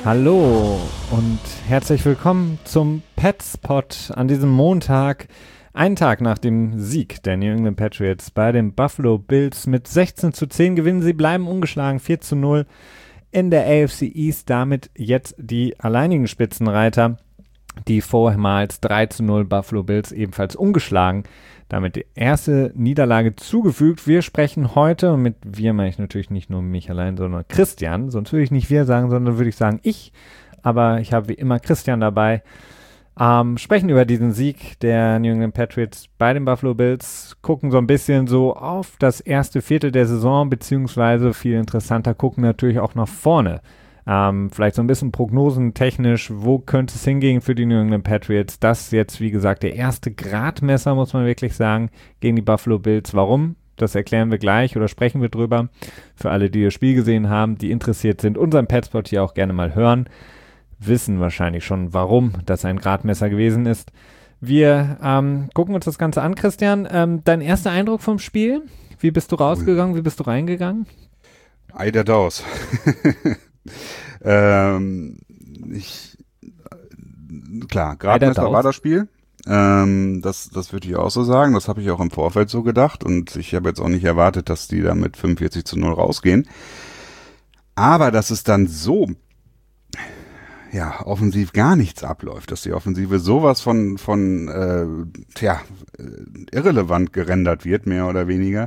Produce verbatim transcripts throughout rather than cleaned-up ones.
Hallo und herzlich willkommen zum Petspot an diesem Montag, einen Tag nach dem Sieg der New England Patriots bei den Buffalo Bills. Mit sechzehn zu zehn gewinnen sie, bleiben ungeschlagen, vier zu null in der A F C East, damit jetzt die alleinigen Spitzenreiter, die vormals drei zu null Buffalo Bills ebenfalls ungeschlagen, damit die erste Niederlage zugefügt. Wir sprechen heute, und mit wir meine ich natürlich nicht nur mich allein, sondern Christian, sonst würde ich nicht wir sagen, sondern würde ich sagen ich, aber ich habe wie immer Christian dabei. Ähm, sprechen über diesen Sieg der New England Patriots bei den Buffalo Bills, gucken so ein bisschen so auf das erste Viertel der Saison, beziehungsweise viel interessanter, gucken natürlich auch nach vorne. Ähm, vielleicht so ein bisschen prognosentechnisch, wo könnte es hingehen für die New England Patriots? Das ist jetzt, wie gesagt, der erste Gradmesser, muss man wirklich sagen, gegen die Buffalo Bills. Warum? Das erklären wir gleich oder sprechen wir drüber. Für alle, die das Spiel gesehen haben, die interessiert sind, unseren Petspot hier auch gerne mal hören, wissen wahrscheinlich schon, warum das ein Gradmesser gewesen ist. Wir ähm, gucken uns das Ganze an, Christian. Ähm, dein erster Eindruck vom Spiel? Wie bist du rausgegangen? Wie bist du reingegangen? Ei der Daus. ähm, ich, klar, Gradmesser war das Spiel. Ähm, das, das würde ich auch so sagen. Das habe ich auch im Vorfeld so gedacht. Und ich habe jetzt auch nicht erwartet, dass die da mit fünfundvierzig zu null rausgehen. Aber dass es dann so, ja, offensiv gar nichts abläuft, dass die Offensive sowas von, von, äh, tja, irrelevant gerendert wird, mehr oder weniger.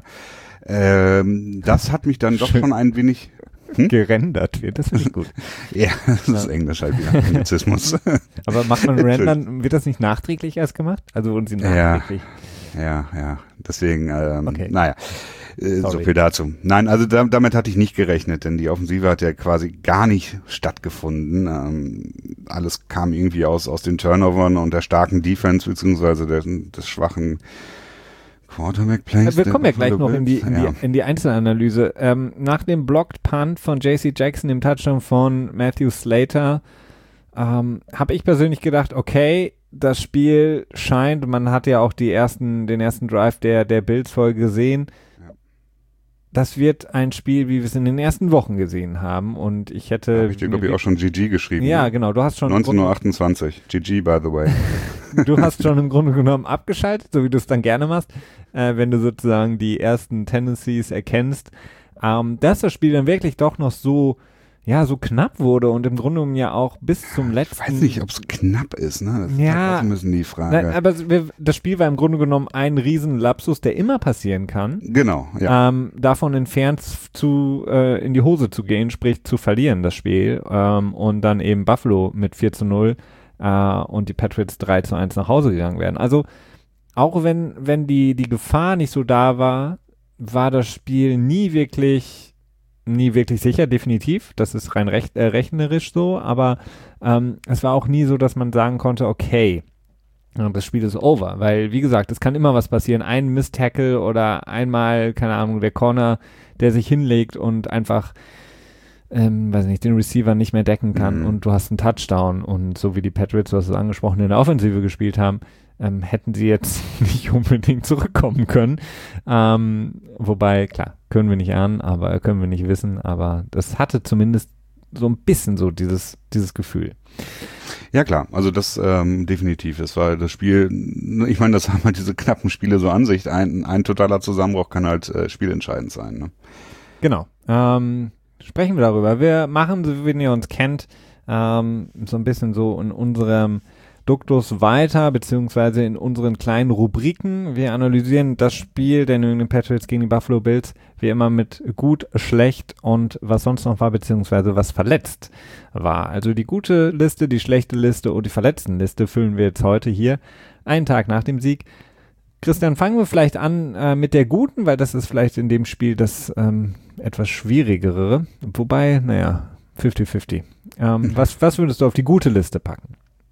Ähm, das hat mich dann doch schon ein wenig hm? gerendert wird, das finde ich gut. Ja, das ist ja. Englisch halt wieder, Anglizismus. Aber macht man rendern, wird das nicht nachträglich erst gemacht? Also wurden sie nachträglich? Ja, ja, ja. Deswegen, ähm, okay. naja, äh, so viel dazu. Nein, also da, damit hatte ich nicht gerechnet, denn die Offensive hat ja quasi gar nicht stattgefunden. Ähm, alles kam irgendwie aus, aus den Turnovern und der starken Defense, beziehungsweise der, des schwachen Quarterback-Plays. Wir kommen ja gleich noch in die, in, ja. die, in die Einzelanalyse. Ähm, nach dem Blocked Punt von J C Jackson, dem Touchdown von Matthew Slater, ähm, habe ich persönlich gedacht, okay, das Spiel scheint, man hat ja auch die ersten, den ersten Drive der, der Bills-Folge gesehen, ja. Das wird ein Spiel, wie wir es in den ersten Wochen gesehen haben, und ich hätte... Habe ich dir, glaube ich, auch schon G G geschrieben. Ja, ne? Genau, du hast schon... neunzehn Uhr achtundzwanzig, G G, by the way. Du hast schon im Grunde genommen abgeschaltet, so wie du es dann gerne machst, äh, wenn du sozusagen die ersten Tendencies erkennst, ähm, dass das Spiel dann wirklich doch noch so, ja, so knapp wurde und im Grunde genommen ja auch bis zum letzten... Ich weiß nicht, ob es knapp ist, ne? Das ja, ist ein bisschen die Frage. Nein, aber wir, das Spiel war im Grunde genommen ein Riesenlapsus, der immer passieren kann. Genau, ja. Ähm, davon entfernt zu, äh, in die Hose zu gehen, sprich zu verlieren, das Spiel, ähm, und dann eben Buffalo mit vier zu null Uh, und die Patriots drei zu eins nach Hause gegangen werden. Also auch wenn, wenn die, die Gefahr nicht so da war, war das Spiel nie wirklich, nie wirklich sicher, definitiv. Das ist rein recht, äh, rechnerisch so, aber ähm, es war auch nie so, dass man sagen konnte, okay, das Spiel ist over, weil wie gesagt, es kann immer was passieren. Ein Miss-Tackle oder einmal, keine Ahnung, der Corner, der sich hinlegt und einfach Ähm, weiß nicht, den Receiver nicht mehr decken kann, mhm. und du hast einen Touchdown, und so wie die Patriots, du hast es angesprochen, in der Offensive gespielt haben, ähm, hätten sie jetzt nicht unbedingt zurückkommen können. Ähm, wobei, klar, können wir nicht ahnen, aber können wir nicht wissen, aber das hatte zumindest so ein bisschen so dieses, dieses Gefühl. Ja klar, also das ähm, definitiv. Es war das Spiel, ich meine, das haben halt diese knappen Spiele so an sich. Ein, ein totaler Zusammenbruch kann halt äh, spielentscheidend sein. Ne? Genau. Ähm, Sprechen wir darüber. Wir machen, so wie ihr uns kennt, ähm, so ein bisschen so in unserem Duktus weiter, beziehungsweise in unseren kleinen Rubriken. Wir analysieren das Spiel der New England Patriots gegen die Buffalo Bills, wie immer mit gut, schlecht und was sonst noch war, beziehungsweise was verletzt war. Also die gute Liste, die schlechte Liste und die verletzten Liste füllen wir jetzt heute hier, einen Tag nach dem Sieg. Christian, fangen wir vielleicht an äh, mit der guten, weil das ist vielleicht in dem Spiel das ähm, etwas schwierigere. Wobei, naja, fünfzig fünfzig. Ähm, was, was würdest du auf die gute Liste packen?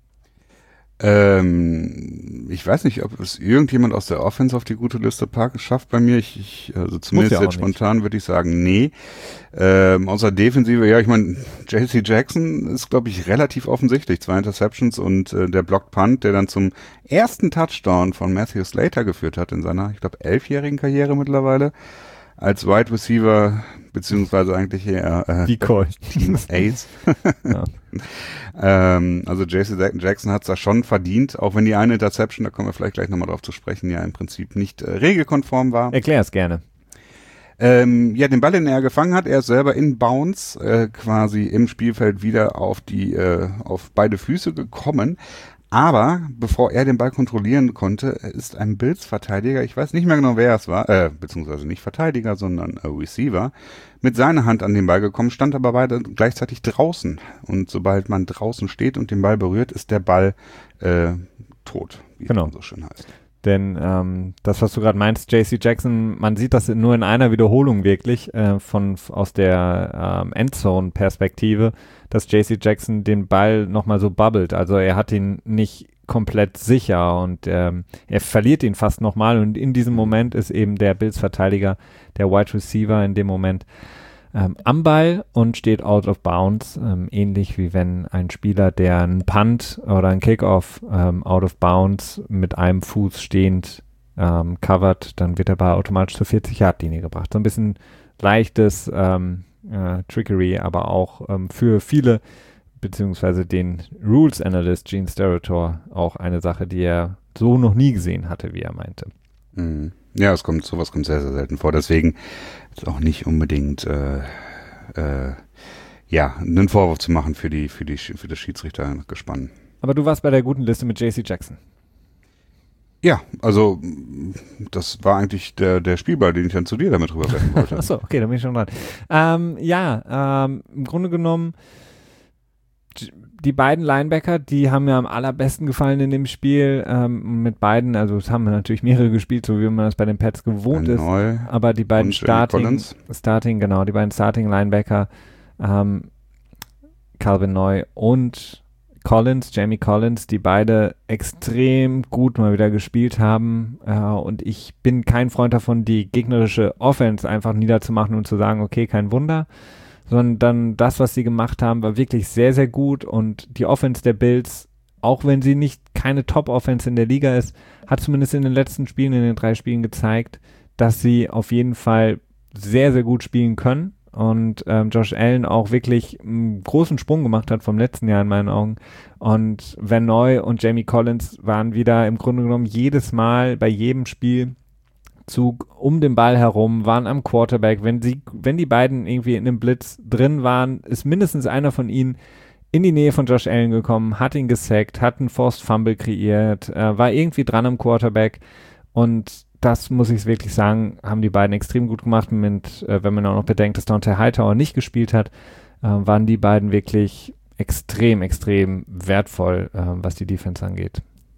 Ähm, ich weiß nicht, ob es irgendjemand aus der Offense auf die gute Liste packt, schafft bei mir. Ich, ich also zumindest jetzt spontan würde ich sagen, nee. Ähm, außer Defensive, ja, ich meine, J C Jackson ist, glaube ich, relativ offensichtlich. Zwei Interceptions und äh, der Blocked Punt, der dann zum ersten Touchdown von Matthew Slater geführt hat in seiner, ich glaube, elfjährigen Karriere mittlerweile. als Wide Receiver, beziehungsweise eigentlich eher äh, Decoy. Ace. ja. ähm, also J C Jackson hat es da schon verdient, auch wenn die eine Interception, da kommen wir vielleicht gleich nochmal drauf zu sprechen, ja im Prinzip nicht äh, regelkonform war. Erklär es gerne. Ähm, ja, den Ball, den er gefangen hat, er ist selber in Bounds äh, quasi im Spielfeld wieder auf die äh, auf beide Füße gekommen. Aber bevor er den Ball kontrollieren konnte, ist ein Bills-Verteidiger, ich weiß nicht mehr genau, wer es war, äh, beziehungsweise nicht Verteidiger, sondern äh, Receiver, mit seiner Hand an den Ball gekommen, stand aber beide gleichzeitig draußen. Und sobald man draußen steht und den Ball berührt, ist der Ball äh, tot, wie genau. es so schön heißt. Denn ähm, das, was du gerade meinst, J C Jackson, man sieht das nur in einer Wiederholung wirklich äh, von aus der ähm, Endzone-Perspektive, dass J C Jackson den Ball nochmal so bubbelt. Also er hat ihn nicht komplett sicher und ähm, er verliert ihn fast nochmal und in diesem Moment ist eben der Bills-Verteidiger, der Wide Receiver in dem Moment Ähm, am Ball und steht out of bounds, ähm, ähnlich wie wenn ein Spieler, der einen Punt oder einen Kickoff ähm, out of bounds mit einem Fuß stehend ähm, covert, dann wird der Ball automatisch zur vierzig-Yard-Linie gebracht. So ein bisschen leichtes ähm, äh, Trickery, aber auch ähm, für viele, beziehungsweise den Rules Analyst Gene Steratore auch eine Sache, die er so noch nie gesehen hatte, wie er meinte. Mhm. Ja, es kommt, sowas kommt sehr, sehr selten vor. Deswegen ist auch nicht unbedingt äh, äh, ja, einen Vorwurf zu machen für die, für die, für das Schiedsrichtergespann. Aber du warst bei der guten Liste mit J C Jackson. Ja, also das war eigentlich der, der Spielball, den ich dann zu dir damit rüberwerfen wollte. Achso, okay, da bin ich schon dran. Ähm, ja, ähm, im Grunde genommen die beiden Linebacker, die haben mir am allerbesten gefallen in dem Spiel. Ähm, mit beiden, also es haben natürlich mehrere gespielt, so wie man das bei den Pets gewohnt ist. Neu aber die beiden Starting, Starting, genau, die beiden Starting Linebacker, ähm, Calvin Neu und Collins, Jamie Collins, die beide extrem gut mal wieder gespielt haben. Äh, und ich bin kein Freund davon, die gegnerische Offense einfach niederzumachen und zu sagen, okay, kein Wunder. Sondern das, was sie gemacht haben, war wirklich sehr, sehr gut und die Offense der Bills, auch wenn sie nicht keine Top-Offense in der Liga ist, hat zumindest in den letzten Spielen, in den drei Spielen gezeigt, dass sie auf jeden Fall sehr, sehr gut spielen können und ähm, Josh Allen auch wirklich einen großen Sprung gemacht hat vom letzten Jahr in meinen Augen und Van Noy und Jamie Collins waren wieder im Grunde genommen jedes Mal bei jedem Spiel Zug um den Ball herum, waren am Quarterback. Wenn sie, wenn die beiden irgendwie in einem Blitz drin waren, ist mindestens einer von ihnen in die Nähe von Josh Allen gekommen, hat ihn gesackt, hat einen Forced Fumble kreiert, äh, war irgendwie dran am Quarterback und das muss ich wirklich sagen, haben die beiden extrem gut gemacht mit, äh, wenn man auch noch bedenkt, dass Dante Hightower nicht gespielt hat, äh, waren die beiden wirklich extrem, extrem wertvoll, äh, was die Defense angeht.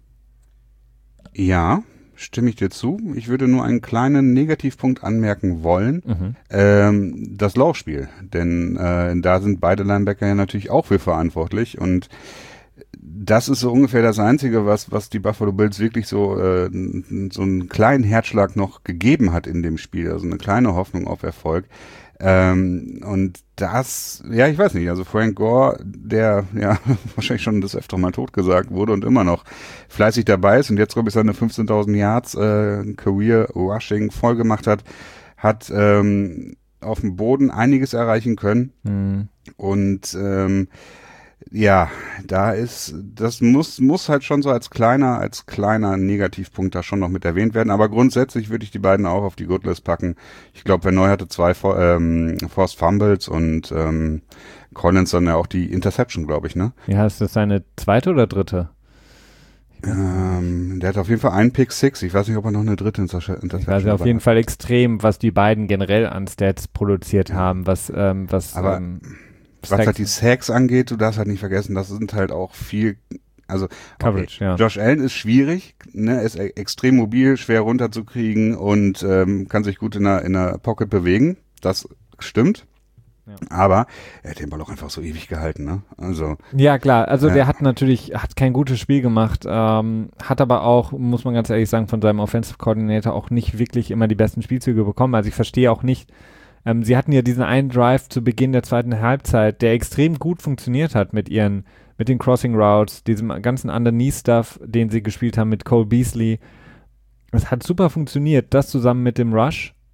Ja, stimme ich dir zu. Ich würde nur einen kleinen Negativpunkt anmerken wollen. Mhm. Ähm, das Laufspiel. Denn äh, da sind beide Linebacker ja natürlich auch für verantwortlich. Und das ist so ungefähr das Einzige, was was die Buffalo Bills wirklich so, äh, so einen kleinen Herzschlag noch gegeben hat in dem Spiel. Also eine kleine Hoffnung auf Erfolg. Ähm, und das, ja, ich weiß nicht, also Frank Gore, der ja wahrscheinlich schon des Öfteren mal totgesagt wurde und immer noch fleißig dabei ist und jetzt, glaube ich, seine fünfzehntausend Yards äh, Career Rushing voll gemacht hat, hat ähm, auf dem Boden einiges erreichen können. Mhm. Und ähm, ja, da ist, das muss muss halt schon so als kleiner, als kleiner Negativpunkt da schon noch mit erwähnt werden. Aber grundsätzlich würde ich die beiden auch auf die Good List packen. Ich glaube, Van Noy hatte zwei ähm, Forced Fumbles und ähm, Collins dann ja auch die Interception, glaube ich, ne? Ja, ist das seine zweite oder dritte? Ähm, der hat auf jeden Fall einen Pick Six. Ich weiß nicht, ob er noch eine dritte Interception hat. Also auf jeden Fall extrem, was die beiden generell an Stats produziert haben, was, ähm, was, aber ähm, was halt die Sacks angeht, du darfst halt nicht vergessen, das sind halt auch viel, also Coverage, okay, ja. Josh Allen ist schwierig, ne, ist e- extrem mobil, schwer runterzukriegen und ähm, kann sich gut in der, in der Pocket bewegen, das stimmt. Ja. Aber er hat den Ball auch einfach so ewig gehalten, ne? Also ja, klar. Also ja. der hat natürlich, hat kein gutes Spiel gemacht, ähm, hat aber auch, muss man ganz ehrlich sagen, von seinem Offensive Coordinator auch nicht wirklich immer die besten Spielzüge bekommen. Also ich verstehe auch nicht, ähm, sie hatten ja diesen einen Drive zu Beginn der zweiten Halbzeit, der extrem gut funktioniert hat mit ihren, mit den Crossing Routes, diesem ganzen Underneath-Stuff, den sie gespielt haben mit Cole Beasley. Es hat super funktioniert, das zusammen mit dem Rush.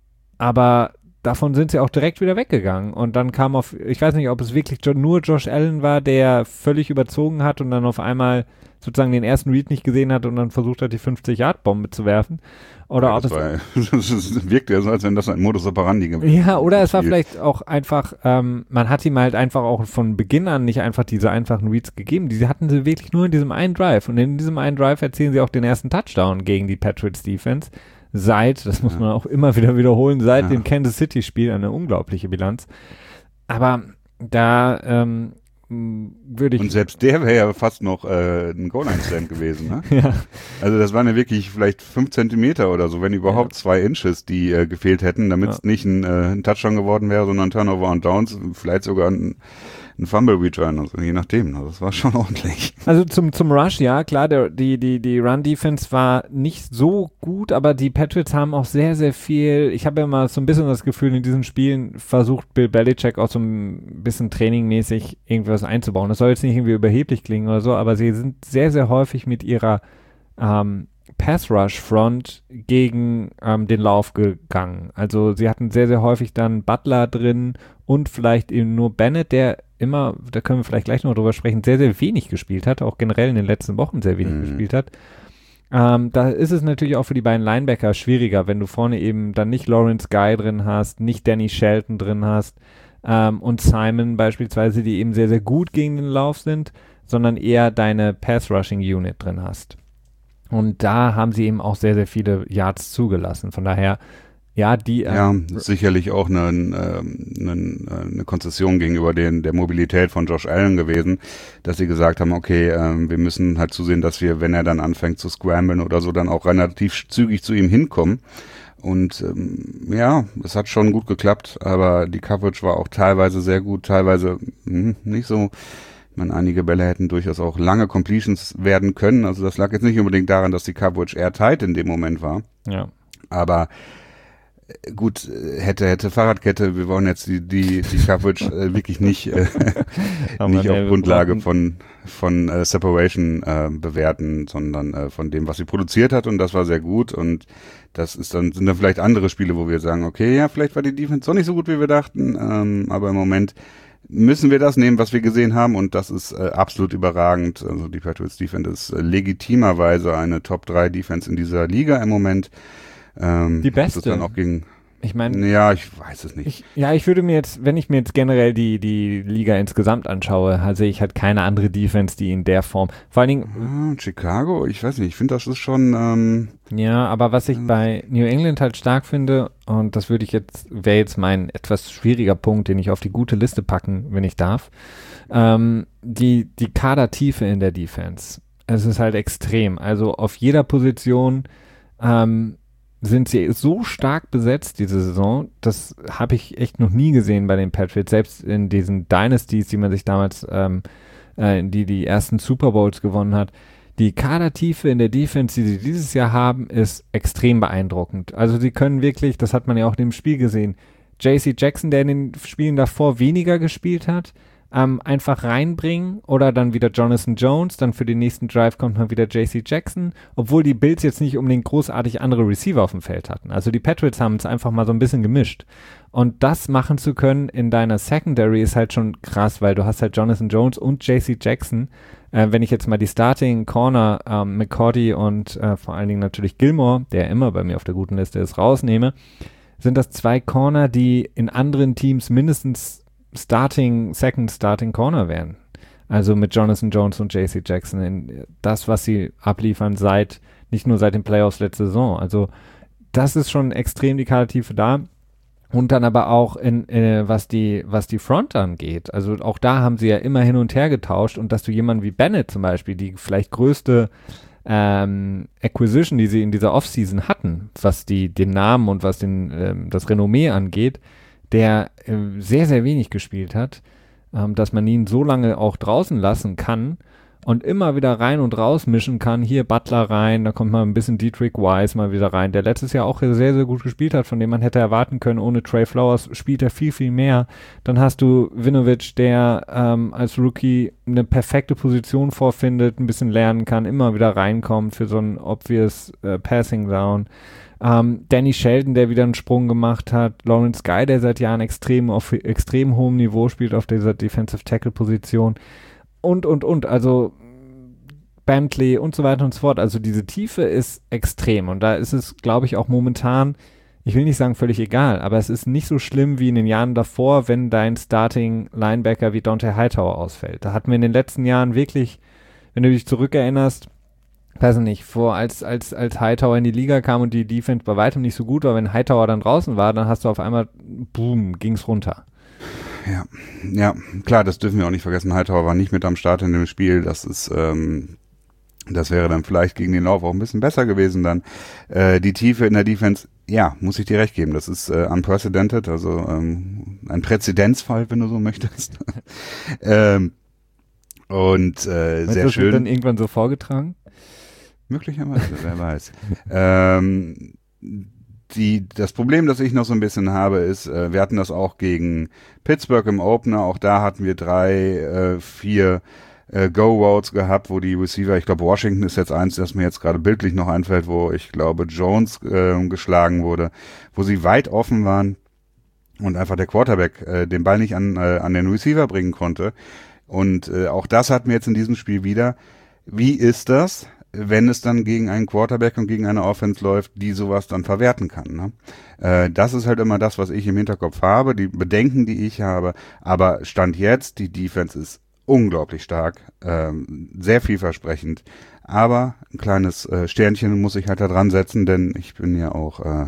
aber davon sind sie auch direkt wieder weggegangen. Und dann kam auf, ich weiß nicht, ob es wirklich jo- nur Josh Allen war, der völlig überzogen hat und dann auf einmal sozusagen den ersten Read nicht gesehen hat und dann versucht hat, die fünfzig-Yard-Bombe zu werfen. Oder ja, ob das, es war, das wirkt ja so, als wenn das ein Modus operandi gewesen wäre. Ja, oder es war vielleicht auch einfach, ähm, man hat ihm halt einfach auch von Beginn an nicht einfach diese einfachen Reads gegeben. Die hatten sie wirklich nur in diesem einen Drive. Und in diesem einen Drive erzielen sie auch den ersten Touchdown gegen die Patriots Defense. Seit, das muss ja. man auch immer wieder wiederholen, seit ja. dem Kansas City-Spiel eine unglaubliche Bilanz. Aber da ähm, würde ich... Und selbst der wäre ja fast noch äh, ein Goal-Line-Stand gewesen, ne? Ja. Also das waren ja wirklich vielleicht fünf Zentimeter oder so, wenn überhaupt ja. zwei Inches, die äh, gefehlt hätten, damit es ja. nicht ein, äh, ein Touchdown geworden wäre, sondern ein Turnover und Downs, vielleicht sogar ein ein Fumble-Return, also je nachdem, also das war schon ordentlich. Also zum, zum Rush, ja, klar, der, die, die, die Run-Defense war nicht so gut, aber die Patriots haben auch sehr, sehr viel, ich habe ja mal so ein bisschen das Gefühl, in diesen Spielen versucht Bill Belichick auch so ein bisschen trainingmäßig irgendwas einzubauen. Das soll jetzt nicht irgendwie überheblich klingen oder so, aber sie sind sehr, sehr häufig mit ihrer ähm, Pass-Rush-Front gegen ähm, den Lauf gegangen. Also sie hatten sehr, sehr häufig dann Butler drin und vielleicht eben nur Bennett, der immer, da können wir vielleicht gleich noch drüber sprechen, sehr, sehr wenig gespielt hat, auch generell in den letzten Wochen sehr wenig mhm. gespielt hat. Ähm, da ist es natürlich auch für die beiden Linebacker schwieriger, wenn du vorne eben dann nicht Lawrence Guy drin hast, nicht Danny Shelton drin hast ähm, und Simon beispielsweise, die eben sehr, sehr gut gegen den Lauf sind, sondern eher deine Pass-Rushing-Unit drin hast. Und da haben sie eben auch sehr, sehr viele Yards zugelassen. Von daher, ja, die... Ja, ähm, sicherlich auch eine, eine, eine Konzession gegenüber den, der Mobilität von Josh Allen gewesen, dass sie gesagt haben, okay, ähm, wir müssen halt zusehen, dass wir, wenn er dann anfängt zu scramblen oder so, dann auch relativ zügig zu ihm hinkommen. Und ähm, ja, es hat schon gut geklappt, aber die Coverage war auch teilweise sehr gut, teilweise mh, nicht so... Ich meine, einige Bälle hätten durchaus auch lange Completions werden können. Also das lag jetzt nicht unbedingt daran, dass die Coverage airtight in dem Moment war. Ja. Aber gut, hätte, hätte Fahrradkette, wir wollen jetzt die, die, die Coverage äh, wirklich nicht, äh, nicht auf Grundlage von, von äh, Separation äh, bewerten, sondern äh, von dem, was sie produziert hat. Und das war sehr gut. Und das ist dann, sind dann vielleicht andere Spiele, wo wir sagen, okay, ja, vielleicht war die Defense doch nicht so gut, wie wir dachten. Ähm, aber im Moment müssen wir das nehmen, was wir gesehen haben, und das ist äh, absolut überragend. Also die Patriots Defense ist äh, legitimerweise eine Top drei Defense in dieser Liga im Moment. Ähm, die beste. Das ist dann auch gegen, ich meine, ja, ich weiß es nicht. Ich, ja, ich würde mir jetzt, wenn ich mir jetzt generell die, die Liga insgesamt anschaue, sehe ich halt keine andere Defense, die in der Form, vor allen Dingen. Ah, Chicago, ich weiß nicht, ich finde, das ist schon, ähm, ja, aber was ich bei New England halt stark finde, und das würde ich jetzt, wäre jetzt mein etwas schwieriger Punkt, den ich auf die gute Liste packen, wenn ich darf, ähm, die, die Kadertiefe in der Defense. Es ist halt extrem. Also auf jeder Position, ähm, sind sie so stark besetzt diese Saison, das habe ich echt noch nie gesehen bei den Patriots, selbst in diesen Dynasties, die man sich damals, ähm, äh, die die ersten Super Bowls gewonnen hat. Die Kadertiefe in der Defense, die sie dieses Jahr haben, ist extrem beeindruckend. Also sie können wirklich, das hat man ja auch in dem Spiel gesehen, J C Jackson, der in den Spielen davor weniger gespielt hat, ähm, einfach reinbringen, oder dann wieder Jonathan Jones, dann für den nächsten Drive kommt mal wieder J C Jackson, obwohl die Bills jetzt nicht unbedingt großartig andere Receiver auf dem Feld hatten. Also die Patriots haben es einfach mal so ein bisschen gemischt. Und das machen zu können in deiner Secondary ist halt schon krass, weil du hast halt Jonathan Jones und J C Jackson. Äh, wenn ich jetzt mal die Starting Corner ähm, McCourty und äh, vor allen Dingen natürlich Gilmore, der immer bei mir auf der guten Liste ist, rausnehme, sind das zwei Corner, die in anderen Teams mindestens Starting, Second Starting Corner wären. Also mit Jonathan Jones und J C Jackson in das, was sie abliefern seit, nicht nur seit den Playoffs letzte Saison. Also das ist schon extrem die Kadertiefe da. Und dann aber auch in, äh, was die, was die Front angeht. Also auch da haben sie ja immer hin und her getauscht, und dass du jemanden wie Bennett zum Beispiel, die vielleicht größte ähm, Acquisition, die sie in dieser Offseason hatten, was die, den Namen und was den, ähm, das Renommee angeht, der äh, sehr, sehr wenig gespielt hat, ähm, dass man ihn so lange auch draußen lassen kann und immer wieder rein und raus mischen kann. Hier Butler rein, da kommt mal ein bisschen Dietrich Wise mal wieder rein, der letztes Jahr auch sehr, sehr gut gespielt hat, von dem man hätte erwarten können, ohne Trey Flowers spielt er viel, viel mehr. Dann hast du Winovich, der ähm, als Rookie eine perfekte Position vorfindet, ein bisschen lernen kann, immer wieder reinkommt für so ein obvious äh, Passing Down. Ähm, Danny Shelton, der wieder einen Sprung gemacht hat, Lawrence Guy, der seit Jahren extrem auf extrem hohem Niveau spielt auf dieser Defensive Tackle Position. Und, und, und, also Bentley und so weiter und so fort. Also diese Tiefe ist extrem und da ist es, glaube ich, auch momentan, ich will nicht sagen völlig egal, aber es ist nicht so schlimm wie in den Jahren davor, wenn dein Starting Linebacker wie Dante Hightower ausfällt. Da hatten wir in den letzten Jahren wirklich, wenn du dich zurückerinnerst, weiß ich nicht, vor als, als, als Hightower in die Liga kam und die Defense bei weitem nicht so gut war, wenn Hightower dann draußen war, dann hast du auf einmal, boom, ging's runter. Ja, ja, klar, das dürfen wir auch nicht vergessen. Hightower war nicht mit am Start in dem Spiel. Das ist, ähm, das wäre dann vielleicht gegen den Lauf auch ein bisschen besser gewesen dann. Äh, die Tiefe in der Defense, ja, muss ich dir recht geben. Das ist äh, unprecedented, also ähm, ein Präzedenzfall, wenn du so möchtest. ähm, und äh, sehr das schön. Wird dann irgendwann so vorgetragen? Möglicherweise, wer weiß. ähm, Die, das Problem, das ich noch so ein bisschen habe, ist, äh, wir hatten das auch gegen Pittsburgh im Opener, auch da hatten wir drei, äh, vier äh, Go-Routes gehabt, wo die Receiver, ich glaube Washington ist jetzt eins, das mir jetzt gerade bildlich noch einfällt, wo ich glaube Jones äh, geschlagen wurde, wo sie weit offen waren und einfach der Quarterback äh, den Ball nicht an, äh, an den Receiver bringen konnte. Und äh, auch das hatten wir jetzt in diesem Spiel wieder. Wie ist das, wenn es dann gegen einen Quarterback und gegen eine Offense läuft, die sowas dann verwerten kann, ne? Äh, das ist halt immer das, was ich im Hinterkopf habe, die Bedenken, die ich habe. Aber Stand jetzt, die Defense ist unglaublich stark, ähm, sehr vielversprechend. Aber ein kleines äh, Sternchen muss ich halt da dran setzen, denn ich bin ja auch äh,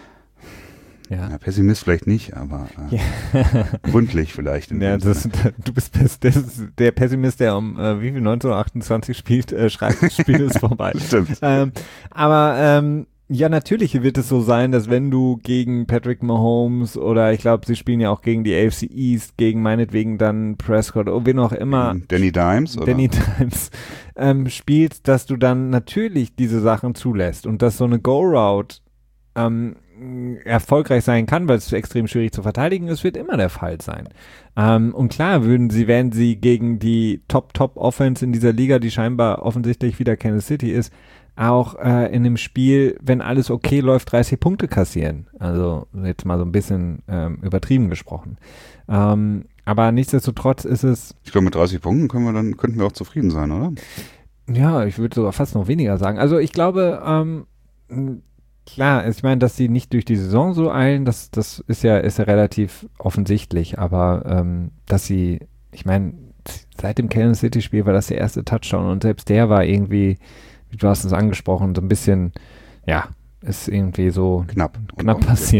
ja. Ja, Pessimist vielleicht nicht, aber äh, ja. gründlich vielleicht. Ja, das, du bist das ist der Pessimist, der um äh, wie viel neunzehnhundertachtundzwanzig spielt, äh, schreibt, das Spiel ist vorbei. Stimmt. Ähm, aber ähm, ja, natürlich wird es so sein, dass wenn du gegen Patrick Mahomes oder ich glaube, sie spielen ja auch gegen die A F C East, gegen meinetwegen dann Prescott oder wen auch immer. Danny Dimes, oder? Danny Dimes ähm, spielst, dass du dann natürlich diese Sachen zulässt und dass so eine Go-Route ähm, erfolgreich sein kann, weil es extrem schwierig zu verteidigen ist, wird immer der Fall sein. Ähm, und klar, würden sie, wären sie gegen die Top-Top-Offense in dieser Liga, die scheinbar offensichtlich wieder Kansas City ist, auch äh, in dem Spiel, wenn alles okay läuft, dreißig Punkte kassieren. Also jetzt mal so ein bisschen ähm, übertrieben gesprochen. Ähm, aber nichtsdestotrotz ist es... Ich glaube, mit dreißig Punkten können wir dann, könnten wir auch zufrieden sein, oder? Ja, ich würde sogar fast noch weniger sagen. Also ich glaube, ähm, klar, ich meine, dass sie nicht durch die Saison so eilen, das, das ist ja, ist ja relativ offensichtlich, aber ähm, dass sie, ich meine, seit dem Kansas City-Spiel war das der erste Touchdown und selbst der war irgendwie, wie du hast es angesprochen, so ein bisschen, ja, ist irgendwie so knapp, knapp passiert.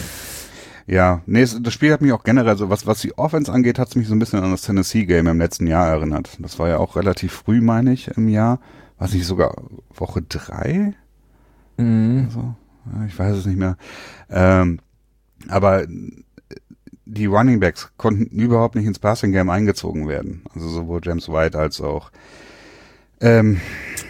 Ja, nee, das Spiel hat mich auch generell so, was, was die Offense angeht, hat es mich so ein bisschen an das Tennessee-Game im letzten Jahr erinnert. Das war ja auch relativ früh, meine ich, im Jahr. Weiß nicht, sogar Woche drei? Mhm. Also, ich weiß es nicht mehr. Ähm, aber die Running Backs konnten überhaupt nicht ins Passing Game eingezogen werden. Also sowohl James White als auch ähm,